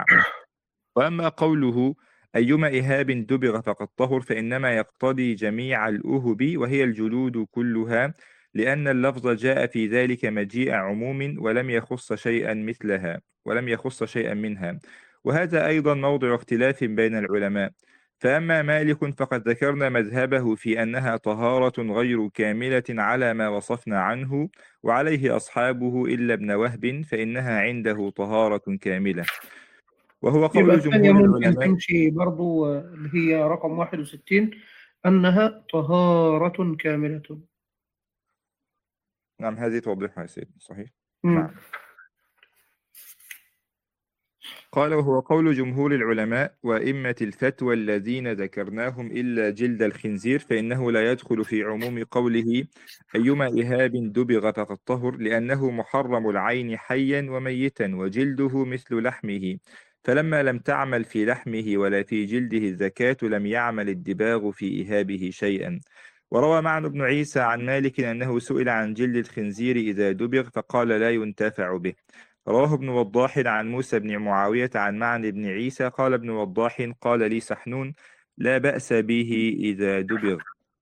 S2: وأما قوله أيما إهاب دبغ فقد طهر فإنما يقتضي جميع الأهب وهي الجلود كلها، لأن اللفظ جاء في ذلك مجيء عموم ولم يخص شيئا مثلها ولم يخص شيئا منها، وهذا أيضا موضع اختلاف بين العلماء. فأما مالك فقد ذكرنا مذهبه في أنها طهارة غير كاملة على ما وصفنا عنه، وعليه أصحابه إلا ابن وهب فإنها عنده طهارة كاملة، وهو
S1: يبقى
S2: قول
S1: الثانية
S2: جمهور
S1: ممكن
S2: العلماء.
S1: تمشي برضو، آه، اللي هي رقم واحد وستين، أنها طهارة كاملة.
S2: نعم هذه توضيحها يا سيدي صحيح.
S1: مم.
S2: نعم. قال وهو قول جمهور العلماء وإمة الفتوى الذين ذكرناهم إلا جلد الخنزير، فإنه لا يدخل في عموم قوله أيما إهاب دبغ فقد طهر، لأنه محرم العين حيا وميتا وجلده مثل لحمه، فلما لم تعمل في لحمه ولا في جلده الزكاة لم يعمل الدباغ في إهابه شيئا. وروى معن بن عيسى عن مالك أنه سئل عن جلد الخنزير إذا دبغ فقال لا ينتفع به. رواه ابن وضاح عن موسى بن معاوية عن معن بن عيسى قال ابن وضاح قال لي سحنون لا بأس به إذا دبغ.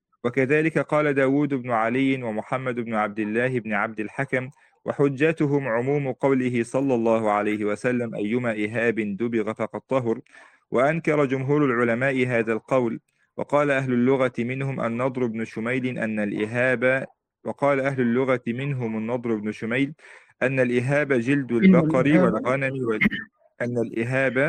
S2: وكذلك قال داود بن علي ومحمد بن عبد الله بن عبد الحكم، وحجتهم عموم قوله صلى الله عليه وسلم أيما إهاب دبغ فقد طهر. وأنكر جمهور العلماء هذا القول، وقال أهل اللغة منهم النضر بن شميل أن الإهاب وقال أهل اللغة منهم النضر بن شميل أن الإهاب جلد
S1: إن
S2: البقر
S1: الإهاب
S2: والغنم وال... أن الإهاب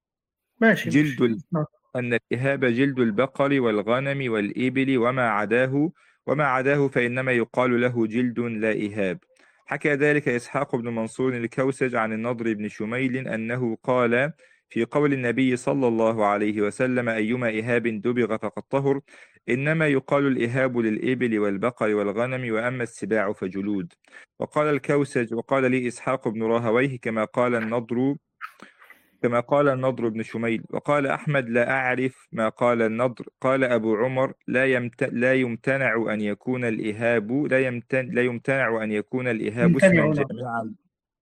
S1: ماشي
S2: جلد
S1: ماشي.
S2: ال...
S1: نعم.
S2: أن الإهاب جلد البقر والغنم والإبل وما عداه وما عداه فإنما يقال له جلد لا إهاب. حكى ذلك إسحاق بن منصور الكوسج عن النضر بن شميل أنه قال في قول النبي صلى الله عليه وسلم أيما إهاب دبغ فقد طهر إنما يقال الإهاب للإبل والبقر والغنم وأما السباع فجلود. وقال الكوسج وقال لي إسحاق بن راهويه كما قال النضر كما قال النضر بن شميل. وقال أحمد لا أعرف ما قال النضر. قال أبو عمر لا, يمت... لا يمتنع أن يكون الإهاب لا, يمتن... لا يمتنع أن يكون الإهاب اسما
S1: يمتنع. نعم.
S2: جامعا.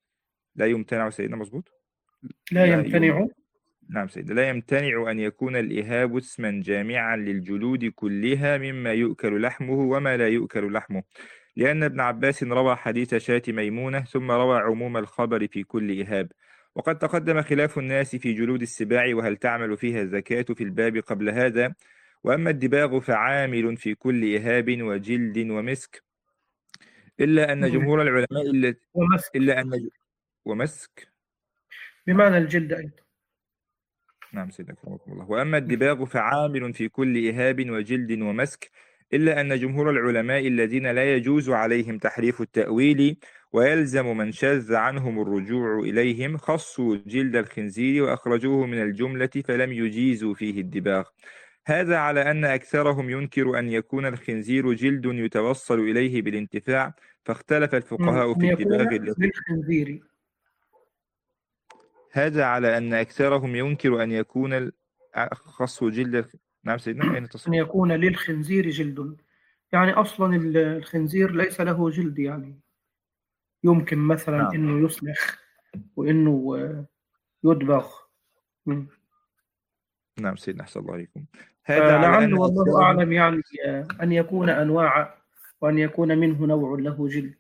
S2: لا يمتنع سيدنا مظبوط.
S1: لا
S2: لا يم...
S1: يمتنع.
S2: نعم سيدنا لا يمتنع أن يكون الإهاب اسما جامعا للجلود كلها مما يؤكل لحمه وما لا يؤكل لحمه، لأن ابن عباس روى حديث شاة ميمونة ثم روى عموم الخبر في كل إهاب. وقد تقدم خلاف الناس في جلود السباع وهل تعمل فيها الزكاة في الباب قبل هذا، وأما الدباغ فعامل في كل إهاب وجلد ومسك إلا أن جمهور العلماء إلا,
S1: ومسك
S2: إلا أن ومسك
S1: بمعنى الجلد أيضا.
S2: نعم سيدنا رحمكم الله. وأما الدباغ فعامل في كل إهاب وجلد ومسك إلا أن جمهور العلماء الذين لا يجوز عليهم تحريف التأويل ويلزم من شاذ عنهم الرجوع إليهم خصوا جلد الخنزير وأخرجوه من الجملة فلم يجيزوا فيه الدباغ. هذا على أن أكثرهم ينكر أن يكون الخنزير جلد يتوصل إليه بالانتفاع، فاختلف الفقهاء في الدباغ
S1: للخنزير.
S2: هذا على أن أكثرهم ينكر أن يكون خص جلد. نعم سيدنا أين تصل؟
S1: أن يكون للخنزير جلد، يعني أصلا الخنزير ليس له جلد، يعني يمكن مثلا نعم. إنه يسلخ وإنه يدبغ. م.
S2: نعم سيدنا أحسن الله عليكم.
S1: هذا لعل والله أعلم يعني أن يكون أنواع وأن يكون منه نوع له جلد.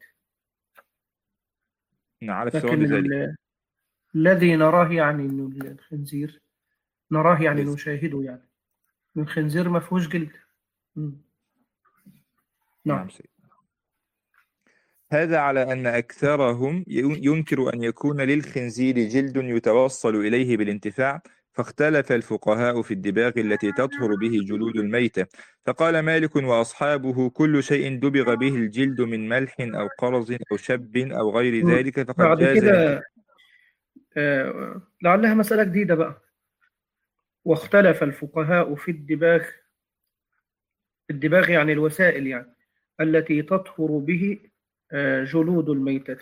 S2: نعرف ذلك.
S1: الذي نراه يعني إنه الخنزير نراه يعني نشاهده يعني الخنزير ما فيهوش جلد. م.
S2: نعم, نعم سيدنا. هذا على أن أكثرهم ينكر أن يكون للخنزير جلد يتوصل إليه بالانتفاع، فاختلف الفقهاء في الدباغ التي تطهر به جلود الميتة، فقال مالك وأصحابه كل شيء دبغ به الجلد من ملح أو قرز أو شب أو غير ذلك فقد
S1: بعد
S2: جاز.
S1: كده آه لعلها مسألة جديدة بقى. واختلف الفقهاء في الدباغ الدباغ يعني الوسائل يعني التي تطهر به جلود الميتة.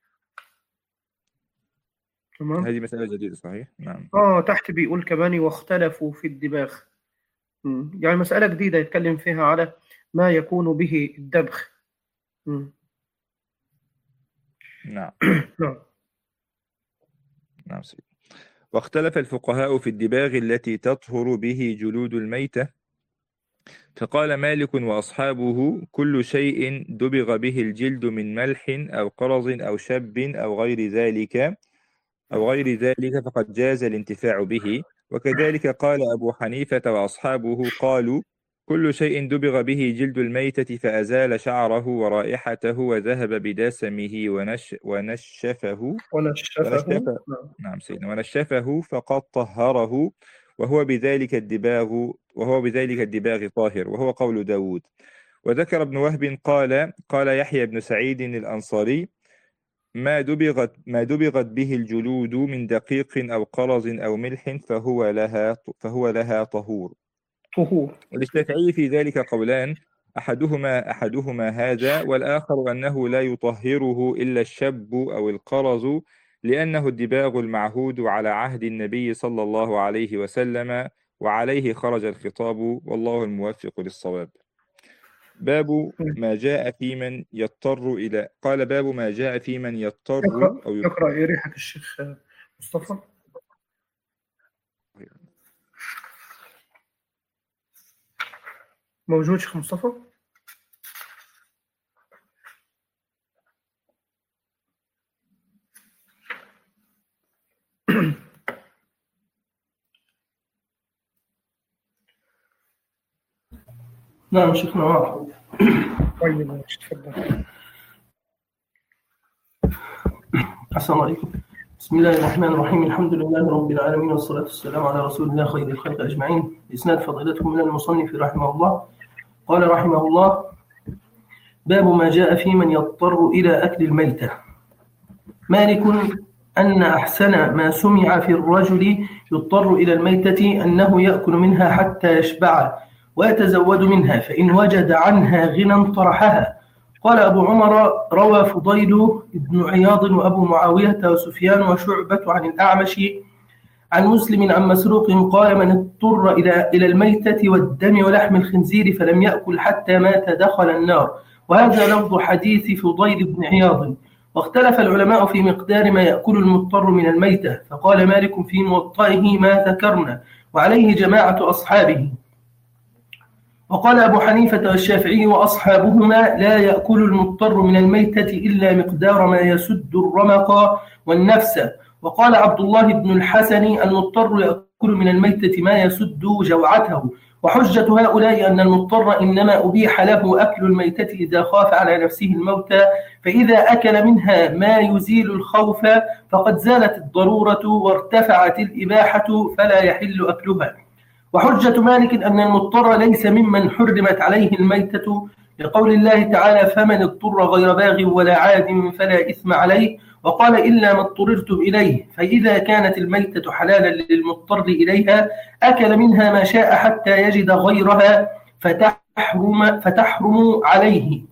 S2: تمام. هذه مسألة جديدة صحيح. نعم.
S1: اه تحت بيقول كمان واختلفوا في الدباغ، يعني مسألة جديدة يتكلم فيها على ما يكون به الدبغ.
S2: نعم.
S1: نعم.
S2: نعم سيدي. واختلف الفقهاء في الدباغ التي تطهر به جلود الميتة، فقال مالك وأصحابه كل شيء دبغ به الجلد من ملح أو قرز أو شب أو غير ذلك أو غير ذلك فقد جاز الانتفاع به. وكذلك قال أبو حنيفة وأصحابه قالوا كل شيء دبغ به جلد الميتة فأزال شعره ورائحته وذهب بدسمه ونش ونشفه
S1: ونشفه,
S2: ونشفه نعم سيدنا ونشفه فقد طهره وهو بذلك الدباغ وهو بذلك الدباغ طاهر، وهو قول داود. وذكر ابن وهب قال قال يحيى بن سعيد الأنصاري ما دبغت ما دبغت به الجلود من دقيق أو قرز أو ملح فهو لها فهو لها طهور.
S1: طهور.
S2: وللشافعي في ذلك قولان، أحدهما أحدهما هذا والآخر أنه لا يطهره إلا الشب أو القرز لأنه الدباغ المعهود على عهد النبي صلى الله عليه وسلم وعليه خرج الخطاب، والله الموفق للصواب. باب ما جاء في من يضطر إلى قال باب ما جاء في من يضطر
S1: أو يقرأ إيه ريحة الشيخ مصطفى؟ موجود شيخ مصطفى؟
S3: نعم شيخنا واحد.
S1: طيب تفضل.
S3: السلام عليكم. بسم الله الرحمن الرحيم، الحمد لله رب العالمين والصلاة والسلام على رسول الله خير الخلق أجمعين. إسناد فضيلتكم من المصنف رحمه الله. قال رحمه الله: باب ما جاء في من يضطر إلى أكل الميتة. مالك أن أحسن ما سمع في الرجل يضطر إلى الميتة أنه يأكل منها حتى يشبع ويتزود منها، فإن وجد عنها غنى طرحها. قال أبو عمر: روى فضيل بن عياض وأبو معاوية وسفيان وشعبة عن الأعمش عن مسلم عن مسروق قال: من اضطر إلى إلى الميتة والدم ولحم الخنزير فلم يأكل حتى مات دخل النار. وهذا لفظ حديث فضيل بن عياض. واختلف العلماء في مقدار ما يأكل المضطر من الميتة، فقال مالك في موطئه ما ذكرنا، وعليه جماعة أصحابه. وقال أبو حنيفة والشافعي وأصحابهما لا يأكل المضطر من الميتة إلا مقدار ما يسد الرمق والنفس. وقال عبد الله بن الحسن المضطر من الميتة ما يسد جوعته. وحجة هؤلاء أن المضطر إنما أبيح له أكل الميتة إذا خاف على نفسه الموت، فإذا أكل منها ما يزيل الخوف فقد زالت الضرورة وارتفعت الإباحة فلا يحل أكلها. وحجة مالك أن المضطر ليس ممن حرمت عليه الميتة، لقول الله تعالى: فمن اضطر غير باغ ولا عاد فلا إثم عليه، وقال: إلا ما اضطررتم إليه. فإذا كانت الميتة حلالا للمضطر إليها أكل منها ما شاء حتى يجد غيرها فتحرم, فتحرم عليه.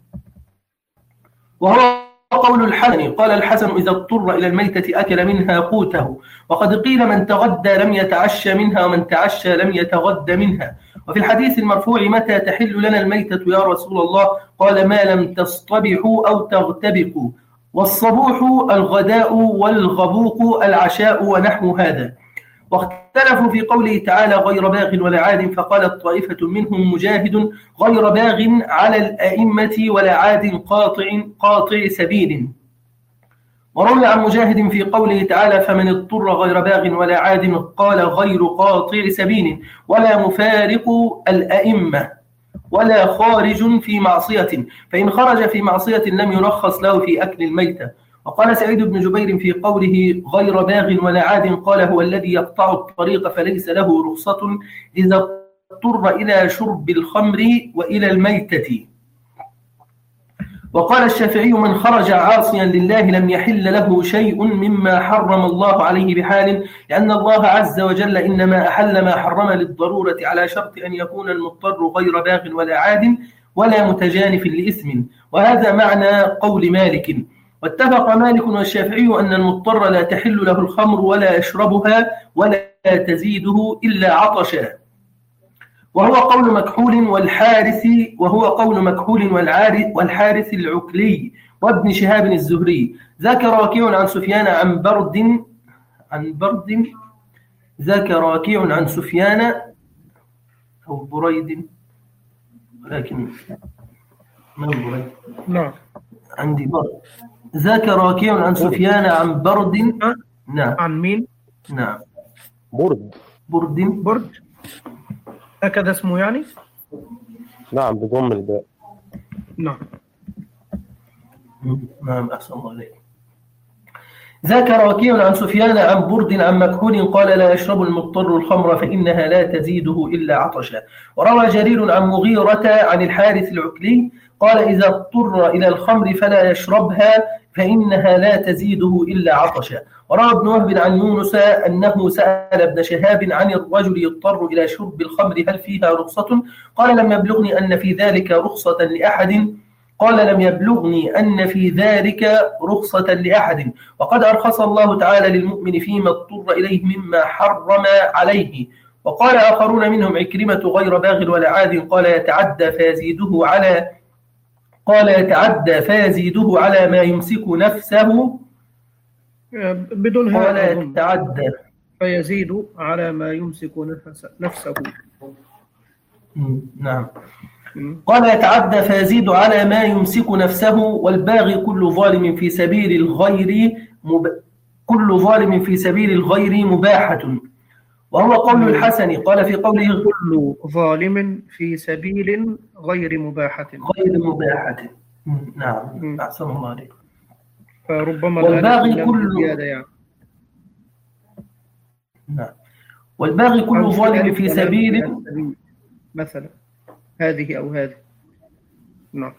S3: وهو قول الحسن، قال الحسن: إذا اضطر إلى الميتة أكل منها قوته. وقد قيل: من تغدى لم يتعشى منها، ومن تعشى لم يتغدى منها. وفي الحديث المرفوع: متى تحل لنا الميتة يا رسول الله؟ قال: ما لم تصطبحوا أو تغتبقوا. والصبوح الغداء والغبوق العشاء ونحو هذا. واختلفوا في قوله تعالى: غير باغ ولا عاد، فقالت طائفة منهم: مجاهد غير باغ على الأئمة ولا عاد قاطع قاطع سبيل. وروي عن مجاهد في قوله تعالى: فمن اضطر غير باغ ولا عاد، قال: غير قاطع سبيل ولا مفارق الأئمة ولا خارج في معصية، فإن خرج في معصية لم يرخص له في أكل الميتة. وقال سعيد بن جبير في قوله: غير باغ ولا عاد، قال: هو الذي يقطع الطريق فليس له رخصة إذا اضطر إلى شرب الخمر وإلى الميتة. وقال الشافعي: من خرج عاصيا لله لم يحل له شيء مما حرم الله عليه بحال، لأن الله عز وجل إنما أحل ما حرم للضرورة على شرط أن يكون المضطر غير باغ ولا عاد ولا متجانف لإثم. وهذا معنى قول مالك. واتفق مالك والشافعي أن المضطر لا تحل له الخمر ولا يشربها ولا تزيده إلا عطشا. وهو قول مكحول والحارث وهو قول مكحول والحارث العكلي وابن شهاب الزهري. ذكر وكيع عن سفيان عن برد عن برد ذكر وكيع عن سفيان أو بريد، ولكن ما بريد،
S1: نعم
S3: عندي برد. ذكر وكيع عن سفيان عن برد. نعم.
S1: عن مين؟
S3: نعم.
S4: برد.
S3: برد.
S1: برد هكذا اسمه يعني؟
S4: نعم، بضم الباء.
S1: نعم.
S3: نعم، أحسن الله عليك. ذكر وكيع عن سفيان عن برد عن مكحول قال: لا يشرب المضطر الخمر فإنها لا تزيده إلا عطشا. وروى جرير عن مغيرة عن الحارث العكلي قال: إذا اضطر إلى الخمر فلا يشربها فإنها لا تزيده إلا عطشا. وروى ابن وهب عن يونس أنه سأل ابن شهاب عن الرجل يضطر إلى شرب الخمر هل فيها رخصة؟ قال: لم يبلغني أن في ذلك رخصة لأحد قال لم يبلغني أن في ذلك رخصة لأحد. وقد أرخص الله تعالى للمؤمن فيما اضطر إليه مما حرم عليه. وقال آخرون منهم عكرمة غير باغ ولا عاد قال يتعدى فيزيده على قال يتعدى فيزيده على ما يمسك نفسه
S1: بدون
S3: قال يتعدى
S1: فيزيد على ما يمسك نفسه.
S3: نعم. قال يتعدى فيزيد على ما يمسك نفسه. والباغي كل ظالم في سبيل الغير مب... كل ظالم في سبيل الغير مباحة. وهو قول الحسن قال في قوله:
S1: كل ظالم في سبيل غير مباحة.
S3: غير مباحة. نعم، أحسن الله عليك.
S1: فربما
S3: والباغي كل
S1: يعني.
S3: نعم. والباغي كل ظالم في سبيل
S1: مثلا هذه أو هذه. نعم.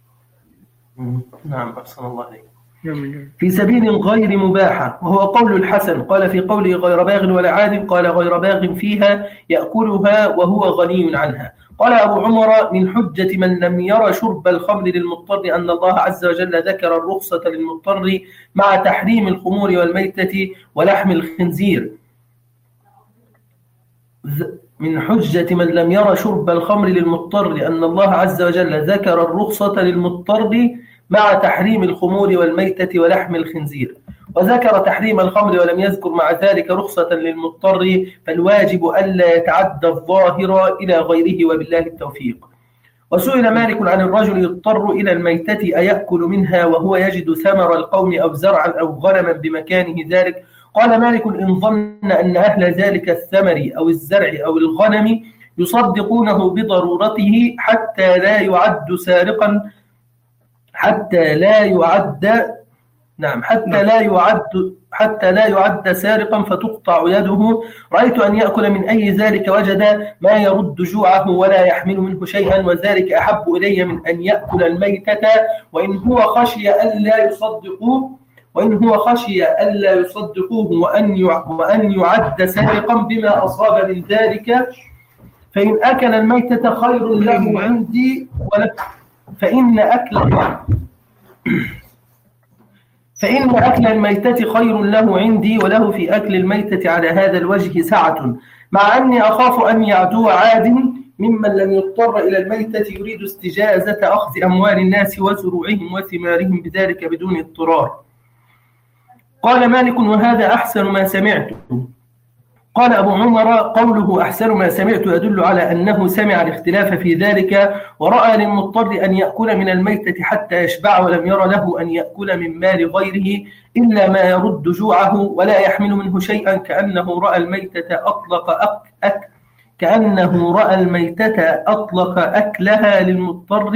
S3: نعم، أحسن الله عليك.
S1: جميل.
S3: في سبيل غير مباحة. وهو قول الحسن قال في قوله: غير باغ ولا عاد قال: غير باغ فيها يأكلها وهو غني عنها. قال أبو عمر: من حجة من لم ير شرب الخمر للمضطر أن الله عز وجل ذكر الرخصة للمضطر مع تحريم الخمور والميتة ولحم الخنزير. من حجة من لم ير شرب الخمر للمضطر لأن الله عز وجل ذكر الرخصة للمضطر مع تحريم الخمور والميتة ولحم الخنزير، وذكر تحريم الخمر ولم يذكر مع ذلك رخصة للمضطر، فالواجب ألا يتعدى الظاهر إلى غيره، وبالله التوفيق. وسئل مالك عن الرجل يضطر إلى الميتة أيأكل منها وهو يجد ثمر القوم أو زرعا أو غنما بمكانه ذلك؟ قال مالك إن ظن أن أهل ذلك الثمر أو الزرع أو الغنم يصدقونه بضرورته حتى لا يعد سارقا حتى لا يعد نعم حتى لا يعد حتى لا يعد سارقا فتقطع يده. رأيت أن يأكل من أي ذلك وجد ما يرد جوعه ولا يحمل منه شيئا، وذلك أحب إلي من أن يأكل الميتة، وإن هو خشي ألا يصدقوه وإن هو خشي ألا يصدقوه وأن وأن يعد سارقا بما أصاب من ذلك، فإن أكل الميتة خير له عندي ولا فإن أكل فإن أكل الميتة خير له عندي، وله في أكل الميتة على هذا الوجه سعة، مع أني أخاف أن يعدو عاد ممن لم يضطر إلى الميتة يريد استجازة أخذ أموال الناس وزروعهم وثمارهم بذلك بدون اضطرار. قال مالك وهذا أحسن ما سمعت. قال أبو عمر قوله أحسن ما سمعت يدل على أنه سمع الاختلاف في ذلك، ورأى للمضطر أن يأكل من الميتة حتى يشبع، ولم ير له أن يأكل من مال غيره إلا ما يرد جوعه ولا يحمل منه شيئا، كأنه رأى الميتة أطلق أك أك كأنه رأى الميتة أطلق أكلها للمضطر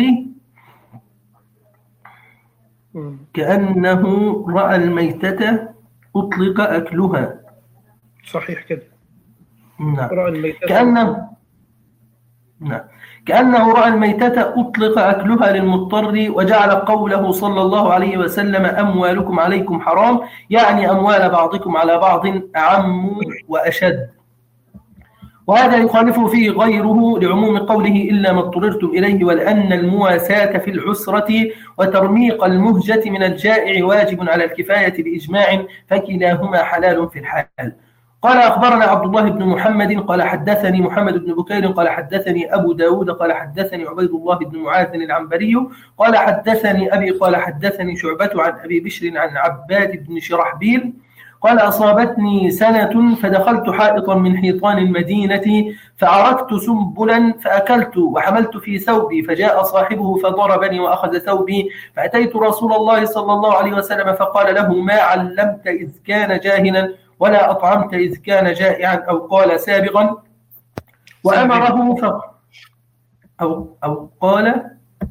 S3: كأنه رأى الميتة أطلق أكلها.
S1: صحيح كده.
S3: نعم. كأنه نعم كأنه رأى الميتة أطلق أكلها للمضطر، وجعل قوله صلى الله عليه وسلم أموالكم عليكم حرام يعني أموال بعضكم على بعض أعم وأشد، وهذا يخالف فيه غيره لعموم قوله إلا ما اضطررتم إليه، ولأن المواساة في العسرة وترميق المهجة من الجائع واجب على الكفاية بإجماع، فكلاهما حلال في الحال. قال أخبرنا عبد الله بن محمد قال حدثني محمد بن بكير قال حدثني أبو داود قال حدثني عبيد الله بن معاذ العنبري قال حدثني أبي قال حدثني شعبة عن أبي بشر عن عباد بن شرحبيل قال أصابتني سنة فدخلت حائطا من حيطان المدينة فعركت سنبلا فأكلت وحملت في ثوبي، فجاء صاحبه فضربني وأخذ ثوبي، فأتيت رسول الله صلى الله عليه وسلم فقال له ما علمت إذ كان جاهلا ولا أطعمت إذ كان جائعا، أو قال سابغا، وأمره ف... أو, أو قال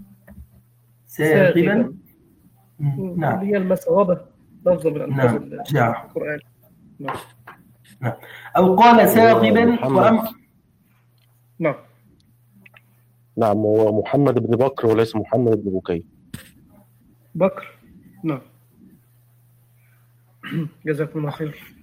S3: ساغبا.
S1: نعم. هي المسغبة لفظ من ألفاظ
S3: القرآن. نعم. نعم. أو قال ساغبا وأم...
S1: نعم.
S4: نعم هو محمد بن بكر وليس محمد بن بكير.
S1: بكر. نعم. جزاكم الله خير.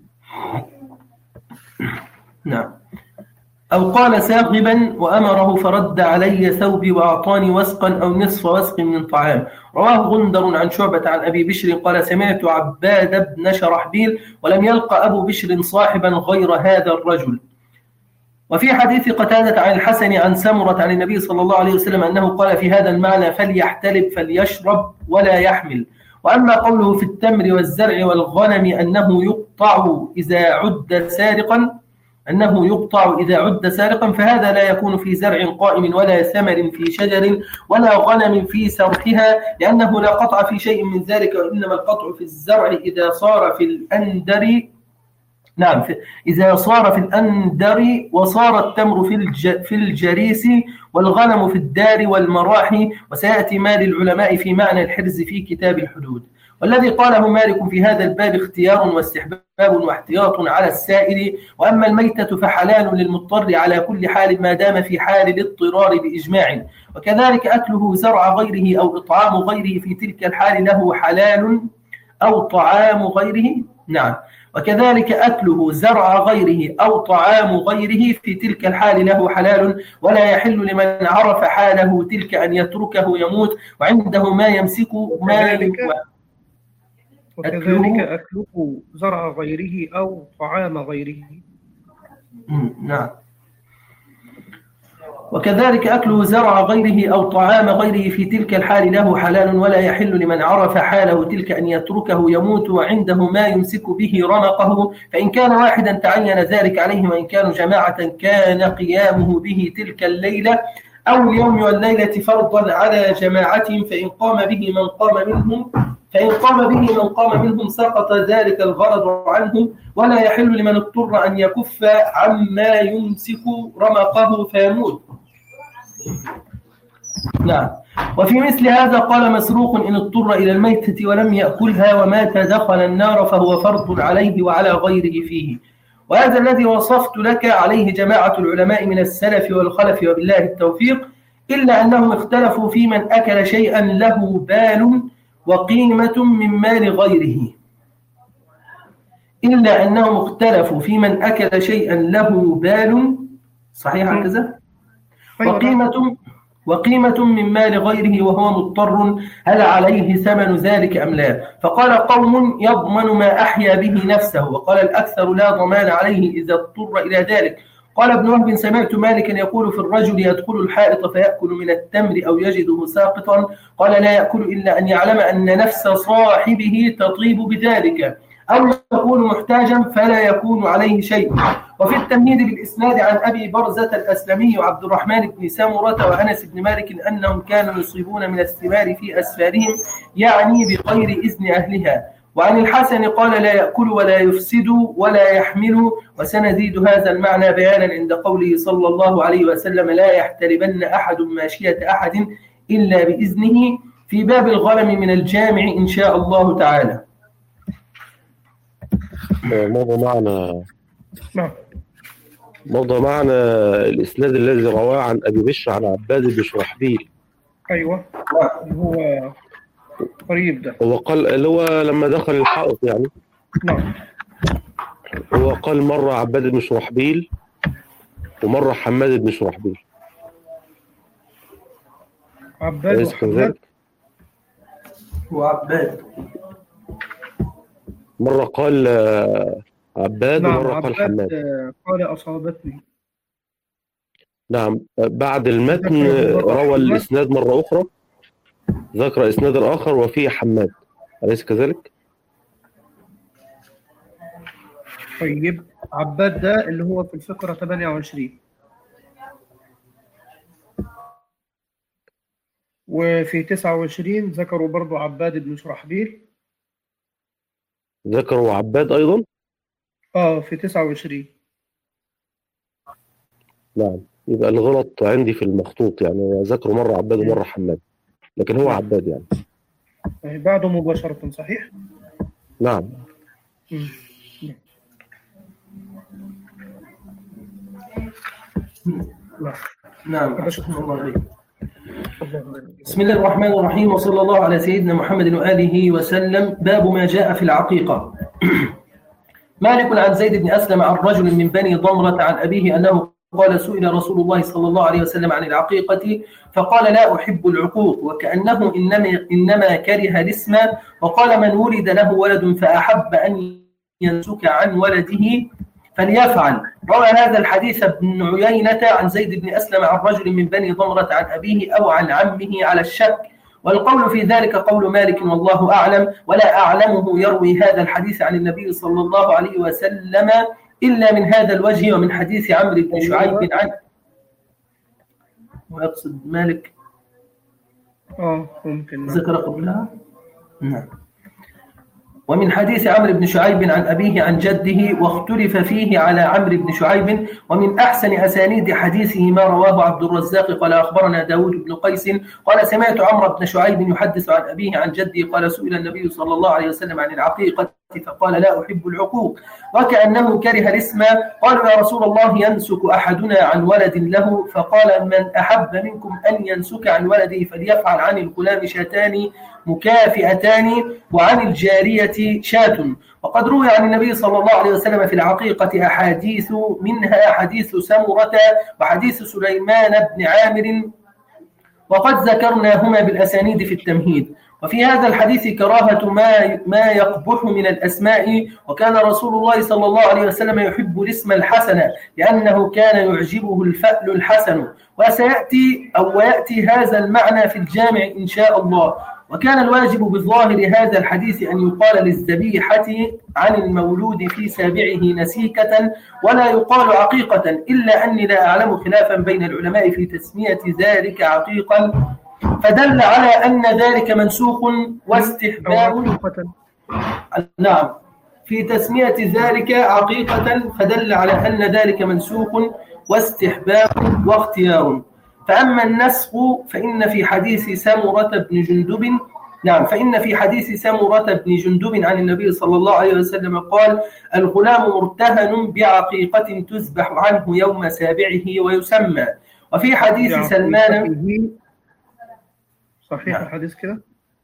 S3: نعم. أو قال ساغبا وأمره فرد علي ثوبي وأعطاني وسقا أو نصف وسق من طعام. رواه غندر عن شعبة عن أبي بشر قال سمعت عباد بن شرحبيل ولم يلقى أبو بشر صاحبا غير هذا الرجل. وفي حديث قتادة عن الحسن عن سمرة عن النبي صلى الله عليه وسلم أنه قال في هذا المعنى فليحتلب فليشرب ولا يحمل. وأما قوله في التمر والزرع والغنم أنه يقطع إذا عد سارقا أنه يقطع إذا عد سارقا فهذا لا يكون في زرع قائم ولا ثمر في شجر ولا غنم في سرحها، لأنه لا قطع في شيء من ذلك، وإنما القطع في الزرع إذا صار في الأندر نعم إذا صار في الأندر وصار التمر في الج في الجريس والغنم في الدار والمراحي، وسيأتي ما للعلماء في معنى الحرز في كتاب الحدود. والذي قاله مالك في هذا الباب اختيار واستحباب واحتياط على السائل، وأما الميتة فحلال للمضطر على كل حال ما دام في حال الاضطرار بإجماع، وكذلك أكله زرع غيره أو إطعام غيره في تلك الحال له حلال أو طعام غيره نعم وكذلك أكله زرع غيره أو طعام غيره في تلك الحال له حلال، ولا يحل لمن عرف حاله تلك أن يتركه يموت وعنده ما يمسك مال
S1: وكذلك أكله زرع غيره أو طعام غيره
S3: نعم وكذلك أكله زرع غيره أو طعام غيره في تلك الحال له حلال، ولا يحل لمن عرف حاله تلك أن يتركه يموت وعنده ما يمسك به رمقه، فإن كان واحدا تعين ذلك عليه، وإن كانوا جماعة كان قيامه به تلك الليلة أو اليوم والليلة فرضا على جماعتهم، فإن قام به من قام منهم فإن قام به من قام منهم سقط ذلك الغرض عنهم، ولا يحل لمن اضطر أن يكف عما يمسك رمقه فيموت. نعم. وفي مثل هذا قال مسروق: إن اضطر إلى الميتة ولم يأكلها ومات دخل النار فهو فرض عليه وعلى غيره فيه. وهذا الذي وصفت لك عليه جماعة العلماء من السلف والخلف وبالله التوفيق، إلا أنهم اختلفوا في من أكل شيئا له بال وقيمة من مال غيره إلا أنهم اختلفوا في من أكل شيئا له بال صحيح هكذا وقيمة وقيمة من مال غيره وهو مضطر، هل عليه ثمن ذلك أم لا؟ فقال قوم: يضمن ما أحيا به نفسه، وقال الأكثر: لا ضمان عليه إذا اضطر إلى ذلك. قال ابن وهب: سمعت مالكا يقول في الرجل يدخل الحائط فيأكل من التمر أو يجده ساقطا، قال: لا يأكل إلا أن يعلم أن نفس صاحبه تطيب بذلك، أو يكون محتاجا فلا يكون عليه شيء. وفي التمهيد بالإسناد عن أبي برزة الأسلمي وعبد الرحمن بن سمرة وأنس بن مالك أنهم كانوا يصيبون من الثمار في أسفارهم، يعني بغير إذن أهلها. وعن الحسن قال: لا يأكل ولا يفسد ولا يحمل. وسنزيد هذا المعنى بيانا عند قوله صلى الله عليه وسلم: لا يحتربن أحد ماشية أحد إلا بإذنه، في باب الغرم من الجامع إن شاء الله تعالى.
S4: موضوع معنا موضوع معنا الإسناد الذي رواه عن أبي بشر عن عباد بن شرحبيل.
S1: أيوة هو قريب ده.
S4: هو قال اللي هو لما دخل الحائط يعني.
S1: نعم.
S4: هو قال مرة عباد بن شرحبيل ومرة حماد بن شرحبيل.
S1: عباد وحماد
S3: وعباد.
S4: مرة قال عباد
S1: نعم.
S4: ومرة قال حماد.
S1: قال أصابتني.
S4: نعم. بعد المتن روى الإسناد مرة أخرى، ذكر إسناد آخر وفيه حماد، أليس كذلك؟
S1: طيب عباد ده اللي هو في الفقرة ثمانية وعشرين، وفي تسعة وعشرين ذكروا برضو عباد بن شرحبيل.
S4: ذكروا عباد أيضا؟
S1: آه في تسعة وعشرين.
S4: نعم. يبقى الغلط عندي في المخطوط، يعني ذكروا مرة عباد ومرة حماد، لكن هو عباد يعني.
S1: يعني بعده مباشرة صحيح؟
S4: نعم.
S1: م.
S3: نعم. بسم الله الرحمن الرحيم، وصلى الله على سيدنا محمد وآله وسلم. باب ما جاء في العقيقة. مالك عن زيد بن أسلم عن رجل من بني ضمرة عن أبيه أنه قال: سئل رسول الله صلى الله عليه وسلم عن العقيقة فقال: لا أحب العقوق، وكأنه إنما, إنما كره الاسم. وقال: من ولد له ولد فأحب أن ينسك عن ولده فليفعل. روى هذا الحديث ابن عيينة عن زيد بن أسلم عن رجل من بني ضمرة عن أبيه أو عن عمه على الشك، والقول في ذلك قول مالك والله أعلم، ولا أعلمه يروي هذا الحديث عن النبي صلى الله عليه وسلم إلا من هذا الوجه ومن حديث عمرو بن شعيب عن ويقصد مالك
S1: آه ممكن
S3: ذكر قبلها. نعم. ومن حديث عمرو بن شعيب عن أبيه عن جده، واختلف فيه على عمرو بن شعيب. ومن أحسن أسانيد حديثه ما رواه عبد الرزاق قال: أخبرنا داود بن قيس قال: سمعت عمرو بن شعيب يحدث عن أبيه عن جده قال: سئل النبي صلى الله عليه وسلم عن العقيقة فقال: لا أحب العقوق، وكأنه كره الاسم. قالوا: يا رسول الله، ينسك أحدنا عن ولد له؟ فقال: من أحب منكم أن ينسك عن ولده فليفعل عن الغلام شاتان مكافئتان وعن الجارية شاة. وقد روي عن النبي صلى الله عليه وسلم في العقيقة أحاديث، منها حديث سمرة وحديث سليمان بن عامر، وقد ذكرناهما بالأسانيد في التمهيد. وفي هذا الحديث كراهة ما ما يقبح من الأسماء، وكان رسول الله صلى الله عليه وسلم يحب الاسم الحسن لأنه كان يعجبه الفأل الحسن. وسيأتي أو ويأتي هذا المعنى في الجامع إن شاء الله. وكان الواجب بظاهر هذا الحديث أن يقال للذبيحة عن المولود في سابعه نسيكة ولا يقال عقيقة، إلا أني لا أعلم خلافا بين العلماء في تسمية ذلك عقيقا فدل على أن ذلك منسوخ واستحباب. نعم، في تسمية ذلك عقيقة فدل على أن ذلك منسوخ واستحباب واختيار. فأما النسخ فإن في حديث سمرة بن جندب نعم فإن في حديث سمرة بن جندب عن النبي صلى الله عليه وسلم قال: الغلام مرتهن بعقيقة تذبح عنه يوم سابعه ويسمى. وفي حديث سلمان
S1: صحيح نعم. الحديث كده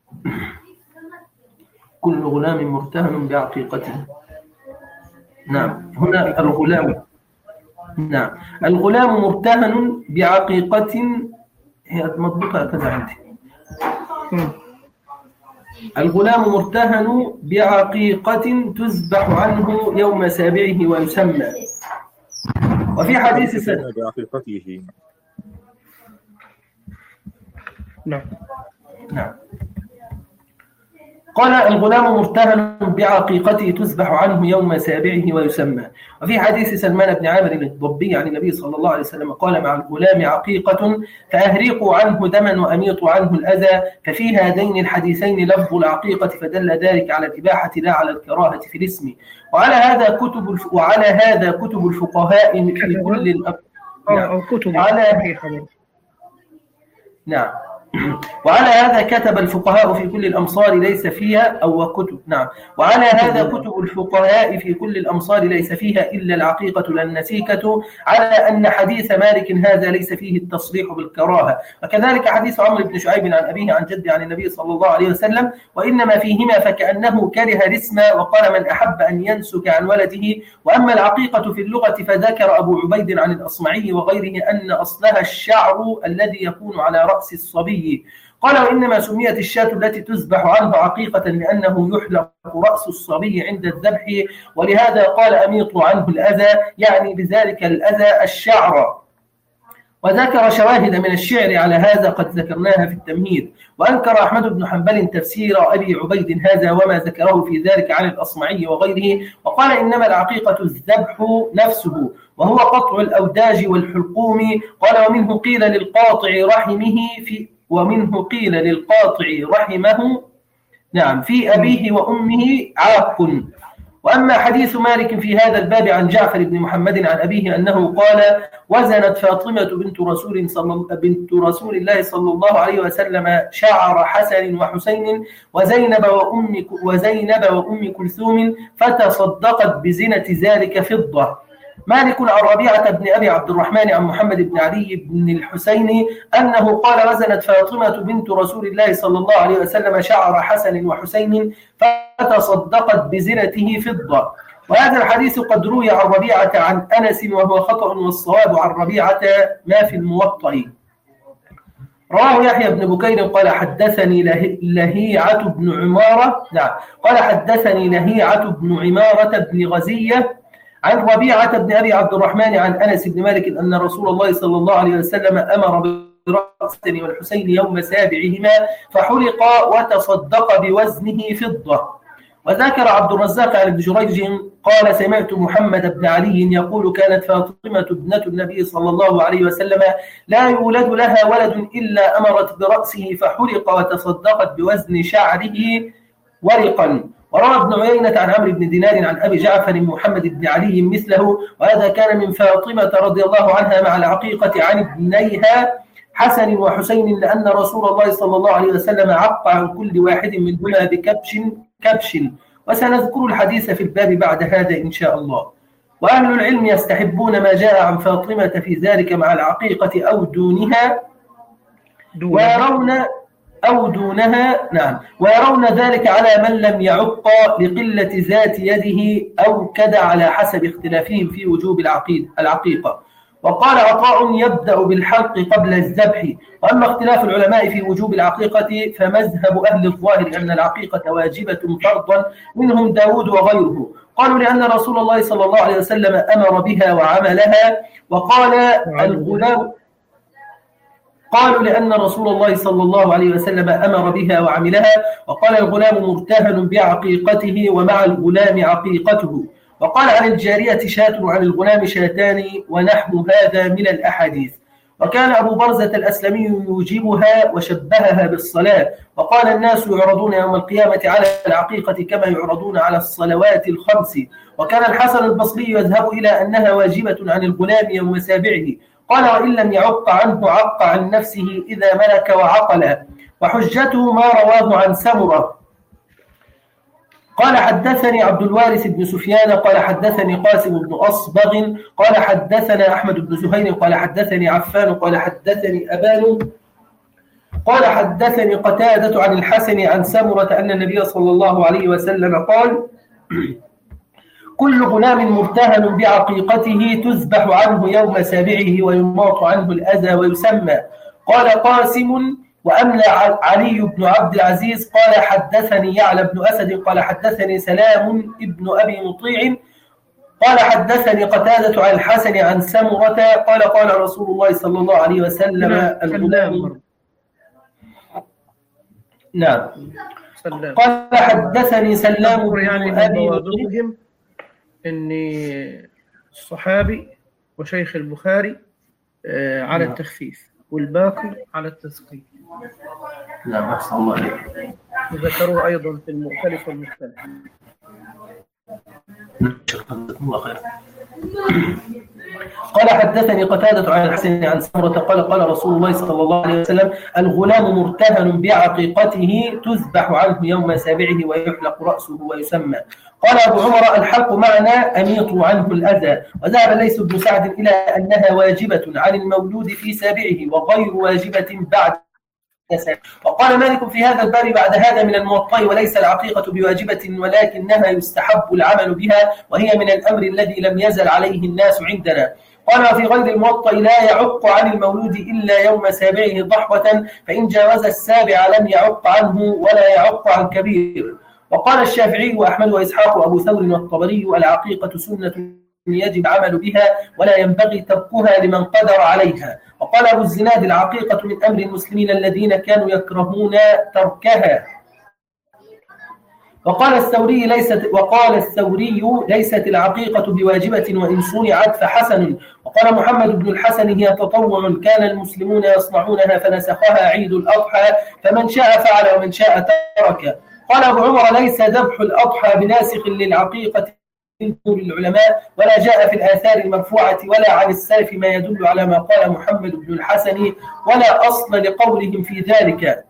S3: كل غلام مرتهن بعقيقته. نعم، هنا الغلام نعم الغلام مرتهن بعقيقة، هي مضبوطة كذا عندي. الغلام مرتهن بعقيقة تذبح عنه يوم سابعه ويسمى. وفي حديث سلمان
S2: بعقيقته.
S3: نعم نعم قال: الغلام مرتهن بعقيقته تذبح عنه يوم سابعه ويسمى. وفي حديث سلمان بن عامر الضبي عن النبي صلى الله عليه وسلم قال: مع الغلام عقيقة فأهريقوا عنه دما وأميطوا عنه الأذى. ففي هذين الحديثين لفظ العقيقة فدل ذلك على الإباحة لا على الكراهة في الاسم. وعلى هذا كتب الف... وعلى هذا كتب الفقهاء في كل الأب...
S1: نعم. كتب
S3: على... نعم وعلى هذا كتب الفقهاء في كل الأمصار ليس فيها أو كتب نعم وعلى هذا كتب الفقهاء في كل الأمصار ليس فيها إلا العقيقة لا النسيكة، على أن حديث مالك هذا ليس فيه التصريح بالكراهة. وكذلك حديث عمرو بن شعيب عن أبيه عن جده عن النبي صلى الله عليه وسلم: وإنما فيهما فكأنه كره الاسم وقال: من أحب أن ينسك عن ولده. وأما العقيقة في اللغة فذكر أبو عبيد عن الأصمعي وغيره أن أصلها الشعر الذي يكون على رأس الصبي. قال: وإنما سميت الشاة التي تذبح عنه عقيقة لأنه يحلق رأس الصبي عند الذبح، ولهذا قال: أميطوا عنه الأذى، يعني بذلك الأذى الشعر. وذكر شواهد من الشعر على هذا قد ذكرناها في التمهيد. وأنكر أحمد بن حنبل تفسير أبي عبيد هذا وما ذكره في ذلك عن الأصمعي وغيره، وقال: إنما العقيقة الذبح نفسه وهو قطع الأوداج والحلقوم. قال: ومنه قيل للقاطع رحمه في ومنه قيل للقاطع رحمه نعم في أبيه وأمه عاق. وأما حديث مالك في هذا الباب عن جعفر بن محمد عن أبيه أنه قال: وزنت فاطمة بنت رسول, صلى بنت رسول الله صلى الله عليه وسلم شعر حسن وحسين وزينب وأم, وزينب وأم كلثوم فتصدقت بزنة ذلك فضة. مالك عن ربيعة بن أبي عبد الرحمن عن محمد بن علي بن الحسين أنه قال: وزنت فاطمة بنت رسول الله صلى الله عليه وسلم شعر حسن وحسين فتصدقت بزنته فضة. وهذا الحديث قد روي عن ربيعة عن أنس وهو خطأ، والصواب عن ربيعة ما في الموطأ. رواه يحيى بن بكير قال: حدثني لهيعة بن عمارة نعم قال حدثني لهيعة بن عمارة بن غزية عن ربيعة بن أبي عبد الرحمن عن أنس بن مالك أن رسول الله صلى الله عليه وسلم أمر برأس والحسين يوم سابعهما فحلق وتصدق بوزنه فضة. وذكر عبد الرزاق عن ابن جريج قال: سمعت محمد بن علي يقول: كانت فاطمة ابنة النبي صلى الله عليه وسلم لا يولد لها ولد إلا أمرت برأسه فحلق وتصدقت بوزن شعره ورقا. وروى ابن عيينة عن عمرو بن دينار عن أبي جعفر محمد بن علي مثله، وهذا كان من فاطمة رضي الله عنها مع العقيقة عن ابنيها حسن وحسين، لأن رسول الله صلى الله عليه وسلم عق عن كل واحد منهما بكبش كبش. وسنذكر الحديث في الباب بعد هذا إن شاء الله. وأهل العلم يستحبون ما جاء عن فاطمة في ذلك مع العقيقة أو دونها ويرون أو دونها نعم ويرون ذلك على من لم يعق لقلة ذات يده أو كذا على حسب اختلافهم في وجوب العقيقة. وقال عطاء: يبدأ بالحلق قبل الذبح. وأما اختلاف العلماء في وجوب العقيقة فمذهب أهل الظاهر أن العقيقة واجبة فرضا، منهم داود وغيره. قالوا لأن رسول الله صلى الله عليه وسلم أمر بها وعملها. وقال الغلام قالوا لأن رسول الله صلى الله عليه وسلم أمر بها وعملها. وقال الغلام مرتهن بعقيقته ومع الغلام عقيقته. وقال عن الجارية شاة وعن الغلام شاتان ونحو هذا من الأحاديث. وكان أبو برزة الأسلمي يوجبها وشبهها بالصلاة، وقال الناس يعرضون يوم القيامة على العقيقة كما يعرضون على الصلوات الخمس. وكان الحسن البصري يذهب إلى أنها واجبة عن الغلام يوم سابعه، قال وإن لم يعق عنه عق عن نفسه إذا ملك وعقل. وحجته ما رواه عن سمرة قال حدثني عبد الوارث بن سفيان قال حدثني قاسم بن أصبغ قال حدثنا أحمد بن زهير قال حدثني عفان قال حدثني أبان قال حدثني قتادة عن الحسن عن سمرة أن النبي صلى الله عليه وسلم قال كل غلام مرتهن بعقيقته تذبح عنه يوم سابعه ويماط عنه الأذى ويسمى. قال قاسم وأملى علي بن عبد العزيز قال حدثني يعلى بن أسد قال حدثني سلام ابن أبي مطيع قال حدثني قتادة عن الحسن عن سمرة قال قال رسول الله صلى الله عليه وسلم الغلام نعم
S1: سلام.
S3: قال حدثني سلام بن
S1: يعني
S3: أبي
S1: مطيع أن الصحابي وشيخ البخاري على
S3: نعم.
S1: التخفيف والباقي على التثقيل.
S3: نعم أحسن الله عليك.
S1: وذكروه أيضا في المختلف والمختلف.
S3: الله خير. قال حدثني قتادة عن الحسن عن سمرة قال قال رسول الله صلى الله عليه وسلم الغلام مرتهن بعقيقته تذبح عنه يوم سابعه ويحلق رأسه ويسمى. قال أبو عمر الحلق معنا أميط عنه الأذى. وذهب ليس بن سعد إلى أنها واجبة عن المولود في سابعه وغير واجبة بعد سابعه. وقال مالك في هذا الباب بعد هذا من الموطأ وليس العقيقة بواجبة ولكنها يستحب العمل بها وهي من الأمر الذي لم يزل عليه الناس عندنا. قال في غير الموطأ لا يعق عن المولود إلا يوم سابعه ضحوة فإن جاوز السابع لم يعق عنه ولا يعق عن كبير. وقال الشافعي وأحمد وإسحاق وأبو ثور والطبري العقيقة سنة يجب العمل بها ولا ينبغي تركها لمن قدر عليها. وقال أبو الزناد العقيقة من أمر المسلمين الذين كانوا يكرهون تركها. وقال الثوري ليست وقال الثوري ليست العقيقة بواجبة وإن صنعت فحسن. وقال محمد بن الحسن هي تطوع كان المسلمون يصنعونها فنسخها عيد الأضحى فمن شاء فعل ومن شاء ترك. قال أبو عمر ليس ذبح الأضحى بناسخ للعقيقة للعلماء ولا جاء في الآثار المرفوعة ولا عن السلف ما يدل على ما قال محمد بن الحسن ولا أصل لقولهم في ذلك.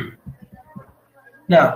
S3: نعم.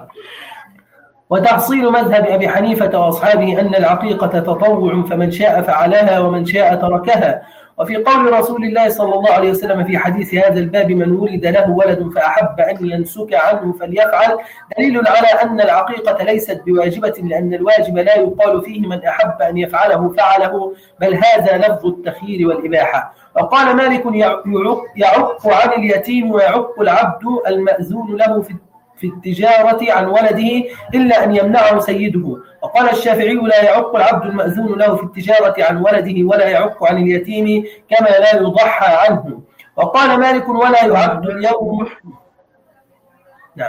S3: وتحصيل مذهب أبي حنيفة وأصحابه أن العقيقة تطوع فمن شاء فعلها ومن شاء تركها. وفي قول رسول الله صلى الله عليه وسلم في حديث هذا الباب من ولد له ولد فأحب أن ينسك عنه فليفعل دليل على أن العقيقة ليست بواجبة لأن الواجب لا يقال فيه من أحب أن يفعله فعله بل هذا لفظ التخيير والإباحة. وقال مالك يعق عن اليتيم ويعق العبد المأذون له في في التجارة عن ولده إلا أن يمنعه سيده. وقال الشافعي لا يعق العبد المأذون له في التجارة عن ولده ولا يعق عن اليتيم كما لا يضحى عنه. وقال مالك ولا يعد اليوم نعم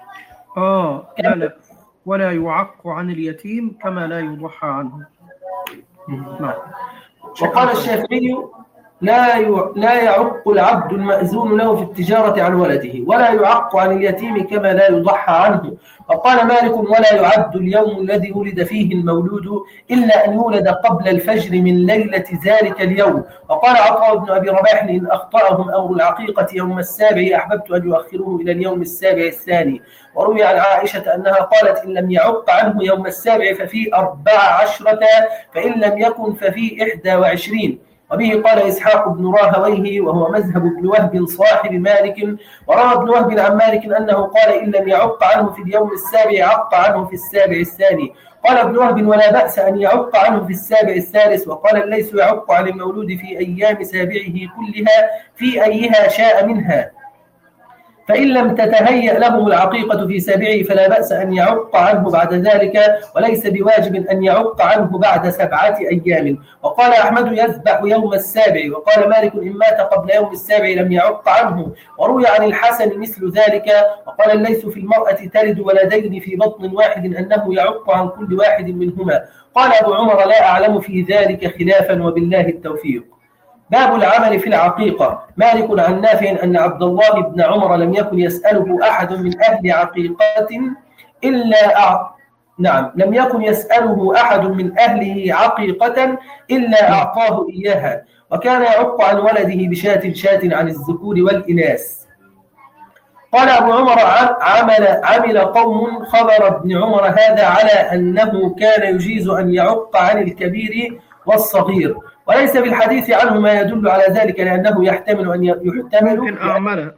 S1: آه لا لا ولا يعق عن اليتيم كما لا يضحى عنه.
S3: نعم. وقال الشافعي لا لا يعق العبد المأذون له في التجارة عن ولده ولا يعق عن اليتيم كما لا يضحى عنه. وقال مالك ولا يعد اليوم الذي ولد فيه المولود إلا أن يولد قبل الفجر من ليلة ذلك اليوم. وقال عطاء بن أبي رباح إن أخطأهم أمر العقيقة يوم السابع أحببت أن يؤخروه إلى اليوم السابع الثاني. وروي عن عائشة أنها قالت إن لم يعق عنه يوم السابع ففي أربع عشرة فإن لم يكن ففي إحدى وعشرين. وبه قال إسحاق بن راهويه وهو مذهب ابن وهب صاحب مالك. وروى ابن وهب عن مالك أنه قال إن لم يعق عنه في اليوم السابع عق عنه في السابع الثاني. قال ابن وهب ولا بأس أن يعق عنه في السابع الثالث. وقال الليث يعق عن المولود في أيام سابعه كلها في أيها شاء منها فإن لم تتهيأ لهم العقيقة في سابعه فلا بأس أن يعق عنه بعد ذلك وليس بواجب أن يعق عنه بعد سبعة أيام. وقال أحمد يذبح يوم السابع. وقال مالك إن مات قبل يوم السابع لم يعق عنه. وروي عن الحسن مثل ذلك. وقال الليث في المرأة تلد ولدين في بطن واحد أنه يعق عن كل واحد منهما. قال أبو عمر لا أعلم في ذلك خلافا وبالله التوفيق. باب العمل في العقيقة. مالك عن نافع أن عبد الله بن عمر لم يكن يسأله أحد من أهل عقيقة إلا أع... نعم لم يكن يسأله أحد من أهله عقيقة إلا أعطاه إياها، وكان يعق عن ولده بشاة شاة عن الذكور والإناث. قال أبو عمر عمل, عمل قوم خبر ابن عمر هذا على أنه كان يجيز أن يعق عن الكبير والصغير، وليس في الحديث عنه ما يدل على ذلك، لأنه يحتمل أن يحتمل
S1: ممكن أعمل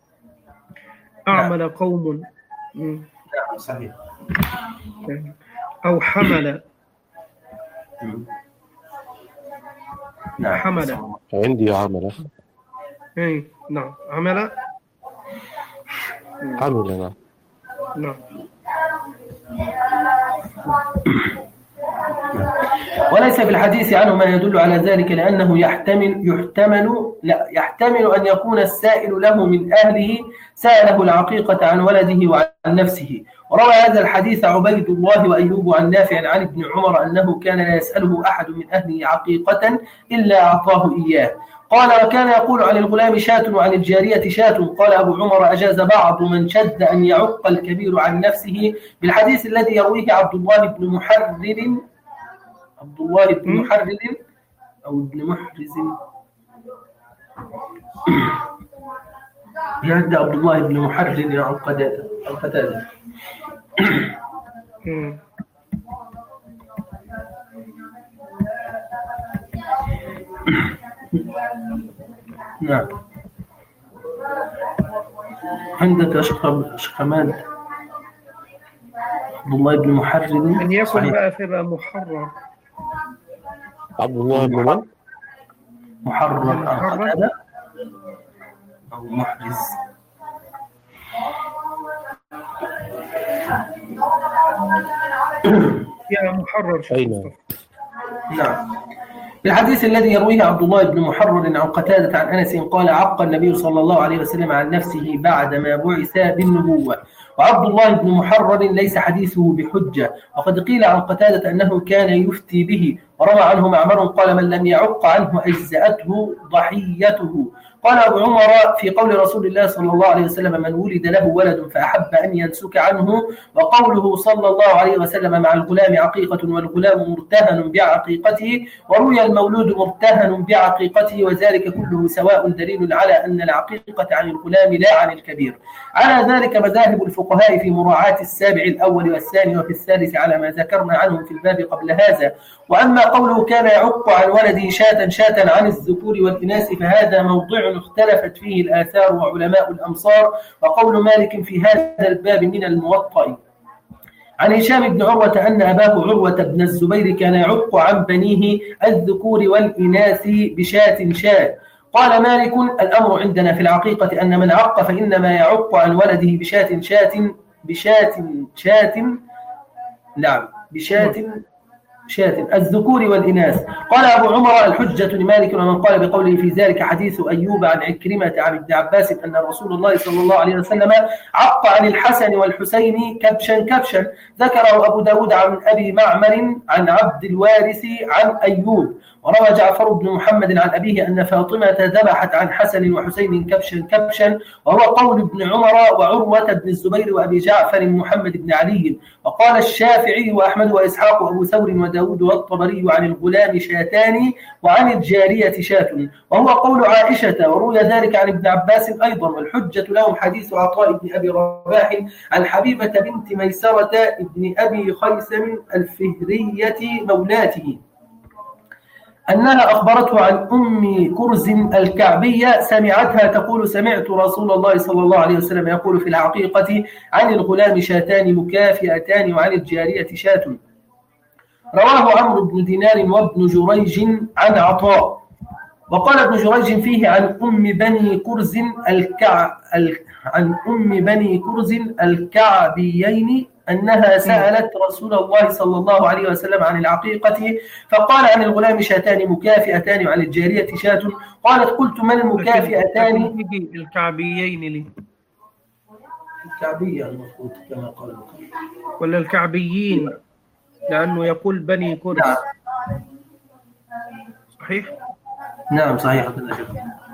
S1: أعمل قوم.
S3: نعم صحيح.
S1: أو حمل.
S3: نعم
S1: حمل.
S4: عندي عمل.
S1: إيه نعم عمل.
S4: حمل. نعم
S1: نعم.
S3: وليس في الحديث عنه ما يدل على ذلك، لأنه يحتمل يحتمل لا يحتمل أن يكون السائل له من أهله سأله العقيقة عن ولده وعن نفسه. وروى هذا الحديث عبيد الله وأيوب عن نافع عن ابن عمر أنه كان لا يسأله أحد من أهله عقيقة إلا أعطاه إياه. قال وكان يقول عن الغلام شاة وعن الجارية شاة. قال أبو عمر أجاز بعض من شد أن يعق الكبير عن نفسه بالحديث الذي يرويه عبد الله بن محرر عبد الله بن محرر أو ابن محرز يهدى عبد الله بن محرر عن قتادة عن قتادة. نعم. عندك شيخ حماد عبد الله بن محرر
S1: أن يكون بقى فيبقى محرر.
S4: عبد الله بن من؟
S3: محرر عن قتادة أو محرز.
S1: يا محرر
S4: أين؟
S3: نعم. في الحديث الذي يرويه عبد الله بن محرر عن قتادة عن أنس قال عق النبي صلى الله عليه وسلم عن نفسه بعدما بعث بالنبوة. وعبد الله بن محرر ليس حديثه بحجة، وقد قيل عن قتادة أنه كان يفتي به. وروى عنه معمر قال من لم يعق عنه أجزأته ضحيته. قال أبو عمر في قول رسول الله صلى الله عليه وسلم من ولد له ولد فأحب أن ينسك عنه، وقوله صلى الله عليه وسلم مع الغلام عقيقة والغلام مرتهن بعقيقته، وروي المولود مرتهن بعقيقته، وذلك كله سواء دليل على أن العقيقة عن الغلام لا عن الكبير. على ذلك مذاهب الفقهاء في مراعاة السابع الأول والثاني وفي الثالث على ما ذكرنا عنهم في الباب قبل هذا. وأما قوله كان يعق عن ولده شاة شاة عن الذكور والإناث فهذا موضع اختلفت فيه الآثار وعلماء الأمصار. وقول مالك في هذا الباب من الموطأ عن هشام بن عروة أن أباه عروة بن الزبير كان يعق عن بنيه الذكور والإناث بشاة شاة. قال مالك الأمر عندنا في العقيقة أن من عق فإنما يعق عن ولده بشاة شاة بشاة شاة نعم بشاة شاة الذكور والإناث. قال أبو عمر الحجة لمالك ومن قال بقوله في ذلك حديث أيوب عن عكرمة عن ابن عباس أن رسول الله صلى الله عليه وسلم عق عن الحسن والحسين كبشا كبشا. ذكره أبو داود عن أبي معمر عن عبد الوارث عن أيوب. وروى جعفر بن محمد عن أبيه أن فاطمة ذبحت عن حسن وحسين كبشا كبشا، وهو قول ابن عمر وعروة بن الزبير وأبي جعفر محمد بن علي. وقال الشافعي وأحمد وإسحاق وأبو ثور وداود والطبري عن الغلام شاتان وعن الجارية شاة، وهو قول عائشة. وروي ذلك عن ابن عباس أيضا. والحجة لهم حديث عطاء بن أبي رباح عن حبيبة بنت ميسرة ابن أبي خيثم الفهرية مولاته أنها أخبرته عن أم كرز الكعبية سمعتها تقول سمعت رسول الله صلى الله عليه وسلم يقول في العقيقة عن الغلام شاتان مكافئتان وعن الجارية شاة. رواه عمرو بن دينار وابن جريج عن عطاء. وقال ابن جريج فيه عن أم بني كرز الكع... عن أم بني كرز الكعبيين أنها سألت رسول الله صلى الله عليه وسلم عن العقيقة فقال عن الغلام شاتان مكافئتان وعن الجارية شاة. قالت قلت من المكافئتان؟
S1: الكعبيين لي
S3: الكعبية المفروض كما قال
S1: ولا الكعبيين لأنه يقول بني كرز صحيح؟
S3: نعم صحيح هكذا شيخ.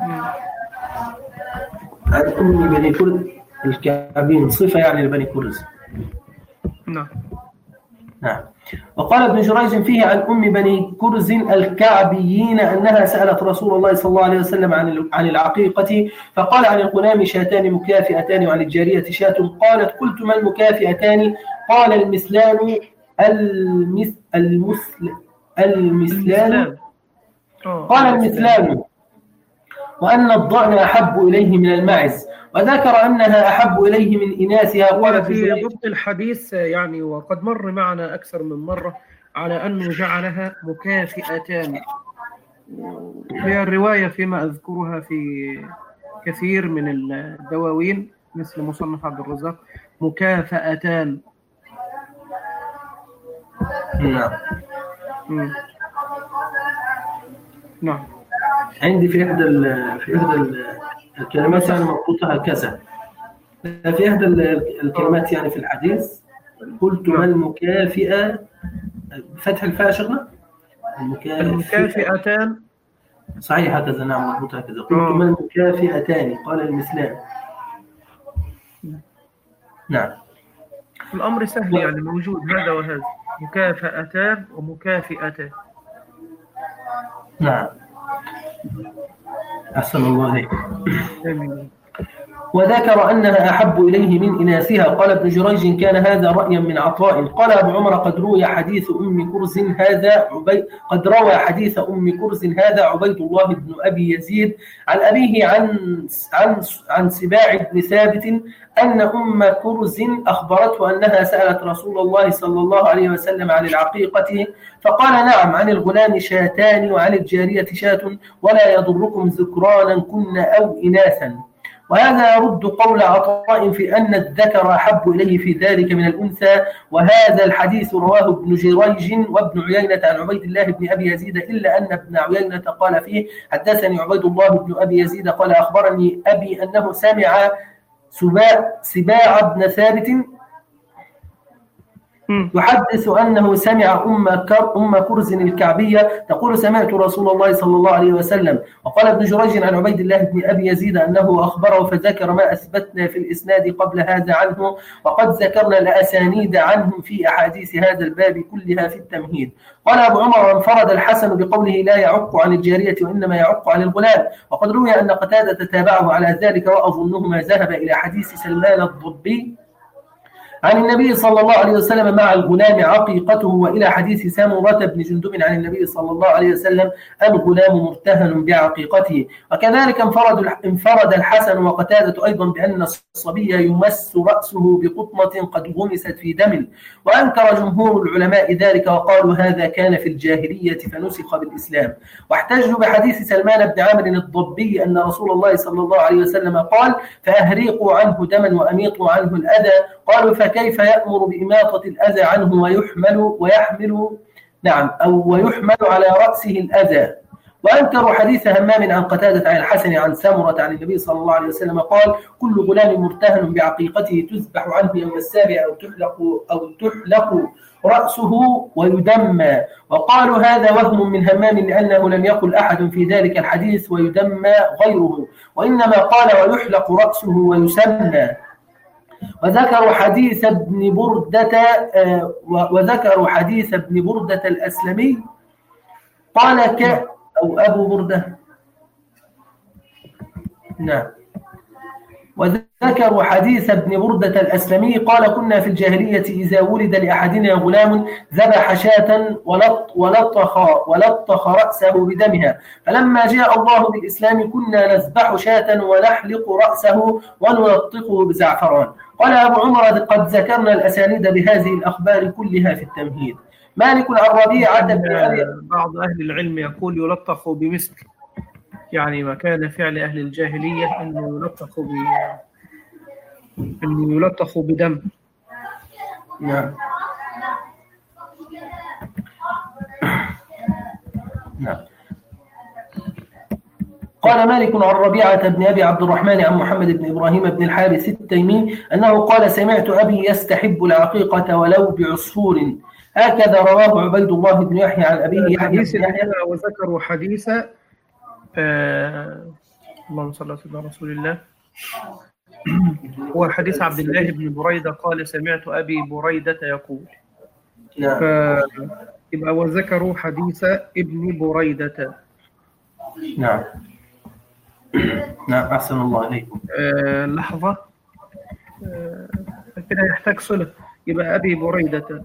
S3: عن أم بني كرز الكعبين صفة يعني لبني كرز.
S1: نعم.
S3: نعم. وقال ابن جريج فيه عن أم بني كرز الكعبيين أنها سألت رسول الله صلى الله عليه وسلم عن عن العقيقة فقال عن الغلام شاتان مكافئتان وعن الجارية شاة. قالت قلت ما المكافئتان؟ قال المثلان المث المثل المثلان قال المثلان وأن الضأن أحب إليه من المعز وذكر أنها أحب إليه من إناثها.
S1: قال في ضبط الحديث يعني وقد مر معنا أكثر من مرة على أنه جعلها مكافئتان، هي الرواية فيما أذكرها في كثير من الدواوين مثل مصنف عبد الرزاق مكافئتان.
S3: نعم.
S1: نعم.
S3: عندي في إحدى في إحدى الكلمات يعني مربوطة هكذا. في إحدى الكلمات يعني في الحديث قلت ما المكافئة فتح الفاء شغلة
S1: المكافئتان
S3: صحيح هكذا. نعم مربوطة هكذا. قلت ما المكافئتان؟ قال المثلان. نعم.
S1: الأمر سهل يعني موجود هذا وهذا مكافئتان ومكافئتان.
S3: نعم. أحسن الله عليك.
S1: آمين.
S3: وذكر أنها أحب إليه من إناثها. قال ابن جريج كان هذا رأيا من عطاء. قال أبو عمر قد روي حديث أم كرز هذا عبيد قد روى حديث أم كرز هذا عبيد الله بن أبي يزيد عن أبيه عن عن عن سباع بن ثابت أن أم كرز أخبرته أنها سألت رسول الله صلى الله عليه وسلم عن العقيقة فقال نعم عن الغلام شاتان وعن الجارية شاة ولا يضركم ذكرانا كن أو إناثا. وهذا يرد قول عطاء في أن الذكر أحب إليه في ذلك من الأنثى. وهذا الحديث رواه ابن جريج وابن عيينة عن عبيد الله بن أبي يزيد إلا أن ابن عيينة قال فيه حدثني عبيد الله بن أبي يزيد قال أخبرني أبي أنه سمع سباع بن ثابت يحدث أنه سمع أم كر أم كرز الكعبية تقول سمعت رسول الله صلى الله عليه وسلم. وقال ابن جريج عن عبيد الله بن أبي يزيد أنه أخبره فذكر ما أثبتنا في الإسناد قبل هذا عنه وقد ذكرنا الأسانيد عنهم في أحاديث هذا الباب كلها في التمهيد. قال أبو عمر انفرد الحسن بقوله لا يعق عن الجارية وإنما يعق عن الغلام. وقد روي أن قتادة تابعه على ذلك وأظنهما ذهب إلى حديث سلمان الضبي عن النبي صلى الله عليه وسلم مع الغلام عقيقته وإلى حديث سامورة بن جندب عن النبي صلى الله عليه وسلم الغلام مرتهن بعقيقته. وكذلك انفرد انفرد الحسن وقتادة أيضا بأن الصبي يمس رأسه بقطمة قد غمست في دم. وأنكر جمهور العلماء ذلك وقالوا هذا كان في الجاهلية فنسخ بالإسلام. واحتجوا بحديث سلمان بن عامر الضبي أن رسول الله صلى الله عليه وسلم قال فأهريقوا عنه دما وأميطوا عنه الأذى. قالوا فكيف يأمر بإماطة الأذى عنه ويحمل ويحمل نعم أو ويحمل على رأسه الأذى. وأنكروا حديث همام عن قتادة عن الحسن عن سامرة عن النبي صلى الله عليه وسلم قال كل غلام مرتهن بعقيقته تذبح عنه يوم السابع أو تحلق أو تحلق رأسه ويدمى. وقالوا هذا وهم من همام لأنه لم يقل أحد في ذلك الحديث ويدمى غيره وإنما قال ويحلق رأسه ويسمى. وذكروا حديث ابن بردة وذكروا حديث ابن بردة الأسلمي قال ك أو أبو بردة نعم وذكروا حديث ابن بردة الأسلمي قال كنا في الجاهلية إذا ولد لأحدنا غلام ذبح شاة ولط ولطخ ولطخ رأسه بدمها فلما جاء الله بالإسلام كنا نذبح شاة ونحلق رأسه ونلطخه بزعفران. قال أبو عمر قد ذكرنا الأسانيد بهذه الأخبار كلها في التمهيد. مالك عن ربيعة بن أبي
S1: بعض أهل العلم يقول يلطخ بمسك يعني ما كان فعل أهل الجاهلية أنه يلطخ ب أنه يلطخ بدم.
S3: نعم نعم. قال مالك عن ربيعة بن أبي عبد الرحمن عن محمد بن إبراهيم بن الحارث التيمي أنه قال سمعت أبي يستحب العقيقة ولو بعصفور هكذا رواه عبيد الله بن يحيى عن أبيه
S1: حديث يحيى. وذكروا حديث آه اللهم صل على سيدنا رسول الله. هو حديث عبد الله بن بريدة قال سمعت أبي بريدة يقول.
S3: نعم.
S1: فيبقى وذكروا حديث ابن بريدة.
S3: نعم نعم أحسن الله إليكم.
S1: آه لحظة. آه كده يحتاج صلة، يبقى أبي بريدة.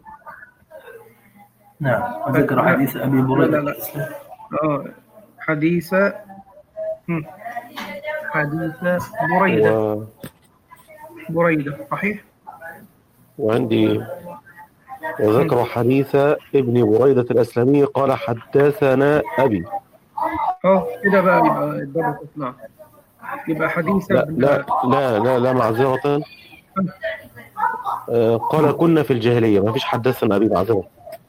S3: نعم وذكر حديث أبي بريدة.
S1: لا لا لا آه حديث هم. حديث بريدة.
S4: و...
S1: بريدة صحيح.
S4: وعندي وذكر حديث ابن بريدة الأسلمي قال حدثنا أبي.
S1: اه كده بقى يبقى الضبط اطلع، يبقى حديث
S4: لا
S1: ابن
S4: لا لا لا, لا معذرة. آه قال كنا في الجاهلية، ما فيش حدثنا أبي معذرة.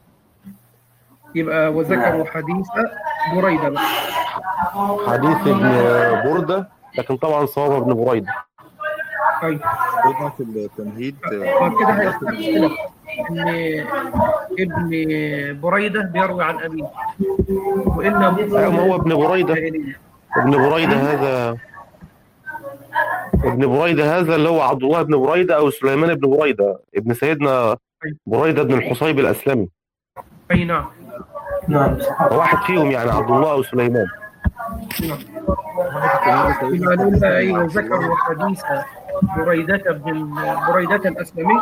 S1: يبقى وذكروا حديث بريدة بقى.
S4: حديث ابن بردة، لكن طبعا صواب ابن بريدة.
S1: ايوه
S2: قلنا في التمهيد
S1: فكده هيختلف ان ابن بريدة بيروي عن ابيه، وان
S4: ما هو ابن بريدة ابن بريدة هذا ابن بريدة هذا اللي هو عبد الله بن بريدة او سليمان بن بريدة ابن سيدنا بريدة بن الحصيب الاسلمي.
S1: اي نعم
S3: نعم
S4: واحد فيهم يعني عبد الله او سليمان.
S1: نعم. ايوه ذكروا حديث بريدة بن بريدة الاسلمي.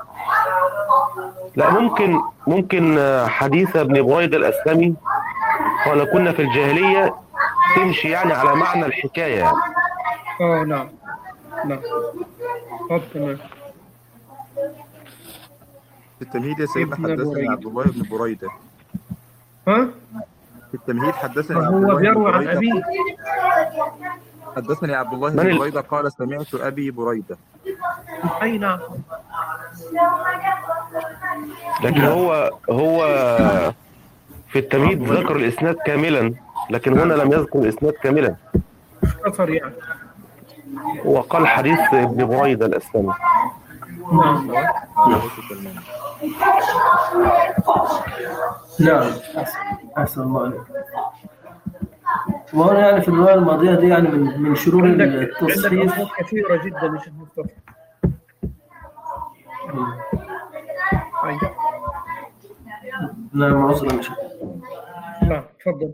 S4: لا ممكن ممكن حديث ابن بريدة الاسلمي قال كنا في الجاهلية تمشي يعني على معنى الحكاية يعني.
S1: اه نعم نعم طب تمام.
S2: في التمهيد يا سيدنا
S1: ابن
S2: حدثني
S1: بريدة.
S2: عبد الله بن بريدة.
S1: ها
S2: في التمهيد حدثني عبد
S1: هو
S2: الله بن
S1: بيروي عن
S2: بريدة.
S1: ابيه.
S2: حدثني عبد الله
S4: من
S2: بن
S4: ال-
S2: بريدة قال سمعت أبي بريدة.
S1: اي نعم
S4: لكن هو هو في التمهيد ذكر الاسناد كاملا، لكن هنا لم يذكر الاسناد كاملا.
S1: اختصر يعني.
S4: وقال حديث ابن بريدة الاسلمي.
S1: نعم
S3: نعم أحسن أحسن الله عليك. وهنا يعني في الرواية الماضية دي يعني من من شرور
S1: عندك عندك
S3: التصحيف.
S1: ألفاظ كثيرة جدا يا شيخ مصطفى. طيب
S3: نعم عذرا يا شيخ.
S1: نعم تفضل.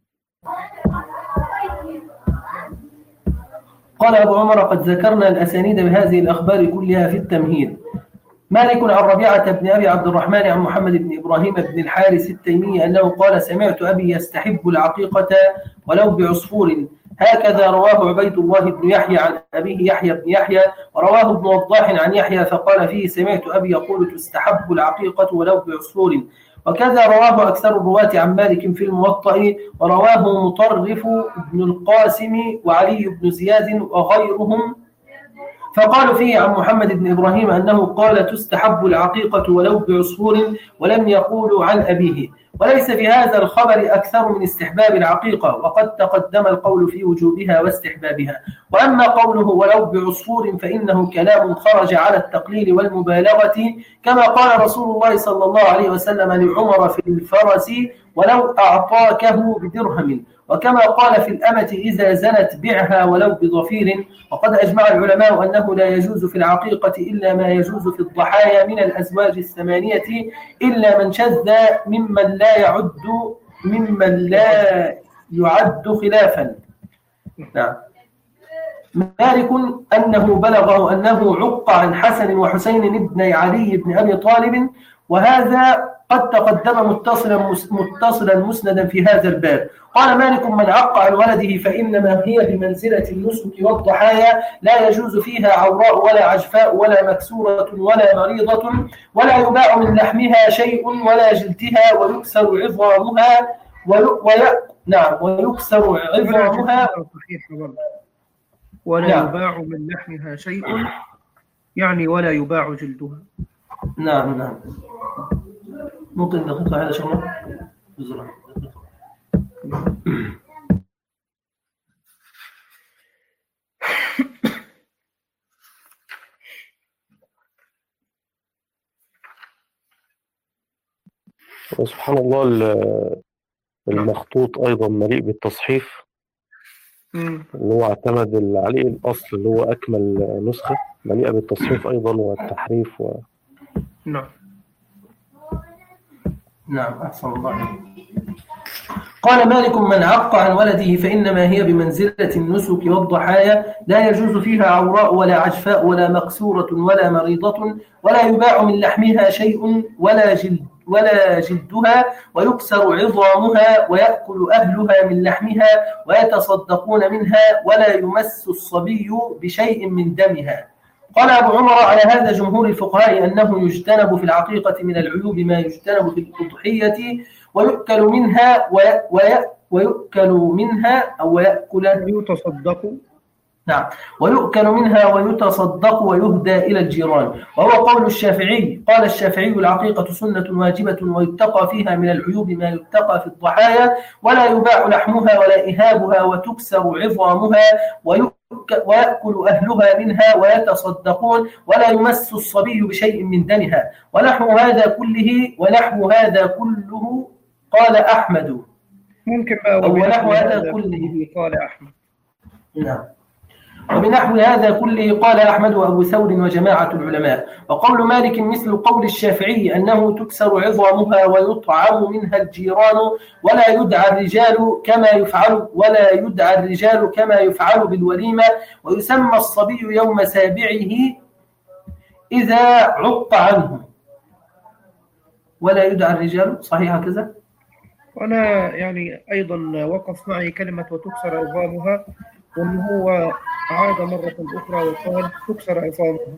S3: قال أبو عمر قد ذكرنا الأسانيد بهذه الأخبار كلها في التمهيد. مالك عن ربيعة بن أبي عبد الرحمن عن محمد بن إبراهيم بن الحارث التيمي أنه قال سمعت أبي يستحب العقيقة ولو بعصفور، هكذا رواه عبيد الله بن يحيى عن أبيه يحيى بن يحيى، ورواه ابن وضاح عن يحيى فقال فيه سمعت أبي يقول تستحب العقيقة ولو بعصفور، وكذا رواه أكثر الرواة عن مالك في الموطأ، ورواه مطرف بن القاسم وعلي بن زياد وغيرهم، فقالوا فيه عن محمد بن إبراهيم أنه قال تستحب العقيقة ولو بعصفور، ولم يقولوا عن أبيه. وليس في هذا الخبر أكثر من استحباب العقيقة، وقد تقدم القول في وجوبها واستحبابها. وأما قوله ولو بعصفور فإنه كلام خرج على التقليل والمبالغة، كما قال رسول الله صلى الله عليه وسلم لعمر في الفرس ولو أعطاكه بدرهم، وكما قال في الأمة إذا زنت بعها ولو بضفير. وقد أجمع العلماء أنه لا يجوز في العقيقة إلا ما يجوز في الضحايا من الأزواج الثمانية، إلا من شذ ممن لا يعد ممن لا يعد خلافا. نعم. مالك أنه بلغه أنه عق عن حسن وحسين ابن علي بن أبي طالب، وهذا قد تقدم متصلا متصلا مسندا في هذا الباب. قال مالك من عق عن ولده فإنما هي بمنزلة النسك والضحايا، لا يجوز فيها عوراء ولا عجفاء ولا مكسورة ولا مريضة، ولا يباع من لحمها شيء ولا جلدها، ويكسر عظامها وي... وي... نعم ويكسر عظامها
S1: ولا
S3: نعم.
S1: يباع من لحمها شيء، يعني ولا يباع جلدها.
S3: نعم نعم ممكن دقيقة على شمال بزرعة.
S4: وسبحان الله المخطوط أيضا مليء بالتصحيف.
S1: مم.
S4: اللي هو اعتمد عليه الأصل اللي هو أكمل نسخة مليئة بالتصحيف أيضا والتحريف و...
S1: نعم.
S3: نعم أحسن الله عليك. قال مالك: من عق عن ولده فإنما هي بمنزلة النسك والضحايا، لا يجوز فيها عوراء ولا عجفاء ولا مكسورة ولا مريضة، ولا يباع من لحمها شيء ولا جلد ولا جلدها، ويكسر عظامها، ويأكل أهلها من لحمها ويتصدقون منها، ولا يمس الصبي بشيء من دمها. قال أبو عمر: على هذا جمهور الفقهاء أنه يجتنب في العقيقة من العيوب ما يجتنب في الأضحية، ويؤكل منها وي... وي... ويؤكل منها أو يأكل
S1: يتصدق.
S3: نعم، ويؤكل منها ويتصدق ويهدى إلى الجيران، وهو قول الشافعي. قال الشافعي: العقيقة سنة واجبة ويتقى فيها من العيوب ما يتقى في الضحايا، ولا يباع لحمها ولا إهابها، وتكسر عظامها، ويأكل أهلها منها ويتصدقون، ولا يمس الصبي بشيء من دمها، ونحو هذا كله ونحو هذا كله قال أحمد.
S1: ممكن
S3: ونحو هذا كله
S1: قال أحمد.
S3: نعم. وبنحو هذا كله قال أحمد وأبو ثور وجماعة العلماء. وقول مالك مثل قول الشافعي أنه تكسر عظامها ويطعم منها الجيران، ولا يدعى الرجال كما يفعل ولا يدعى الرجال كما يفعل بالوليمة، ويسمى الصبي يوم سابعه إذا عق عنه، ولا يدعى الرجال. صحيح كذا؟
S1: وأنا يعني أيضا وقف معي كلمة وتكسر عظامها، وأن هو عاد مرة أخرى وقال تكسر عظامها.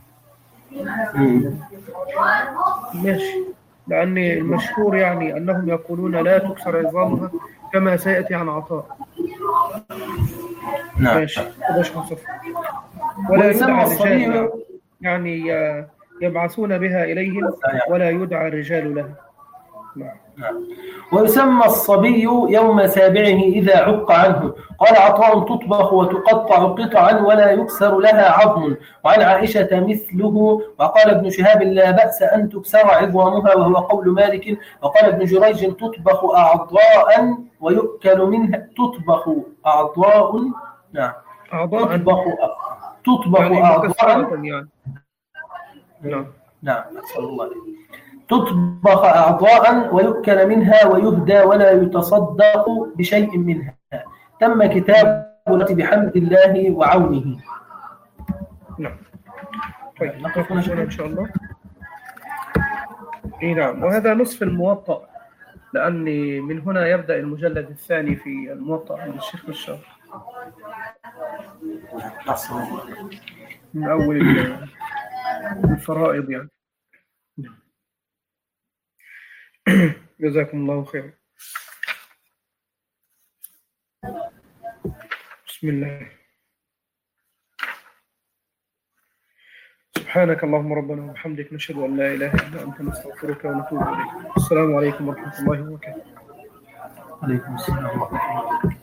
S1: ماشي، لأن المشهور يعني أنهم يقولون لا تكسر عظامها كما سيأتي عن عطاء.
S3: نعم.
S1: ماشي، ولا يدعى الرجال يعني يبعثون بها إليهم ولا يدعى الرجال لها. نعم.
S3: ويسمى الصبي يوم سابعه إذا عق عنه. قال عطاء: تطبخ وتقطع قطعا ولا يكسر لها عظم. وعن عائشة مثله. وقال ابن شهاب: لا بأس أن تكسر عظامها، وهو قول مالك. وقال ابن جريج: تطبخ أعضاء ويؤكل منها. تطبخ أعضاء. نعم.
S1: أعضاء.
S3: تطبخ تطبخ
S1: يعني
S3: أعضاء.
S1: يعني. نعم.
S3: نعم. أسأل الله عليك. تطبخ أعضاء ويؤكل منها ويهدى ولا يتصدق بشيء منها. تم كتاب بحمد الله وعونه.
S1: نعم. طيب نقف هنا إن شاء الله. إيه نعم. وهذا نصف الموطأ، لأن من هنا يبدأ المجلد الثاني في الموطأ عند الشيخ بشار من أول الفرائض يعني. جزاكم الله خير. بسم الله. سبحانك اللهم ربنا وبحمدك، نشهد أن لا إله إلا أنت، نستغفرك ونتوب إليك. السلام عليكم ورحمة الله وبركاته.
S3: عليكم السلام ورحمة الله وبركاته.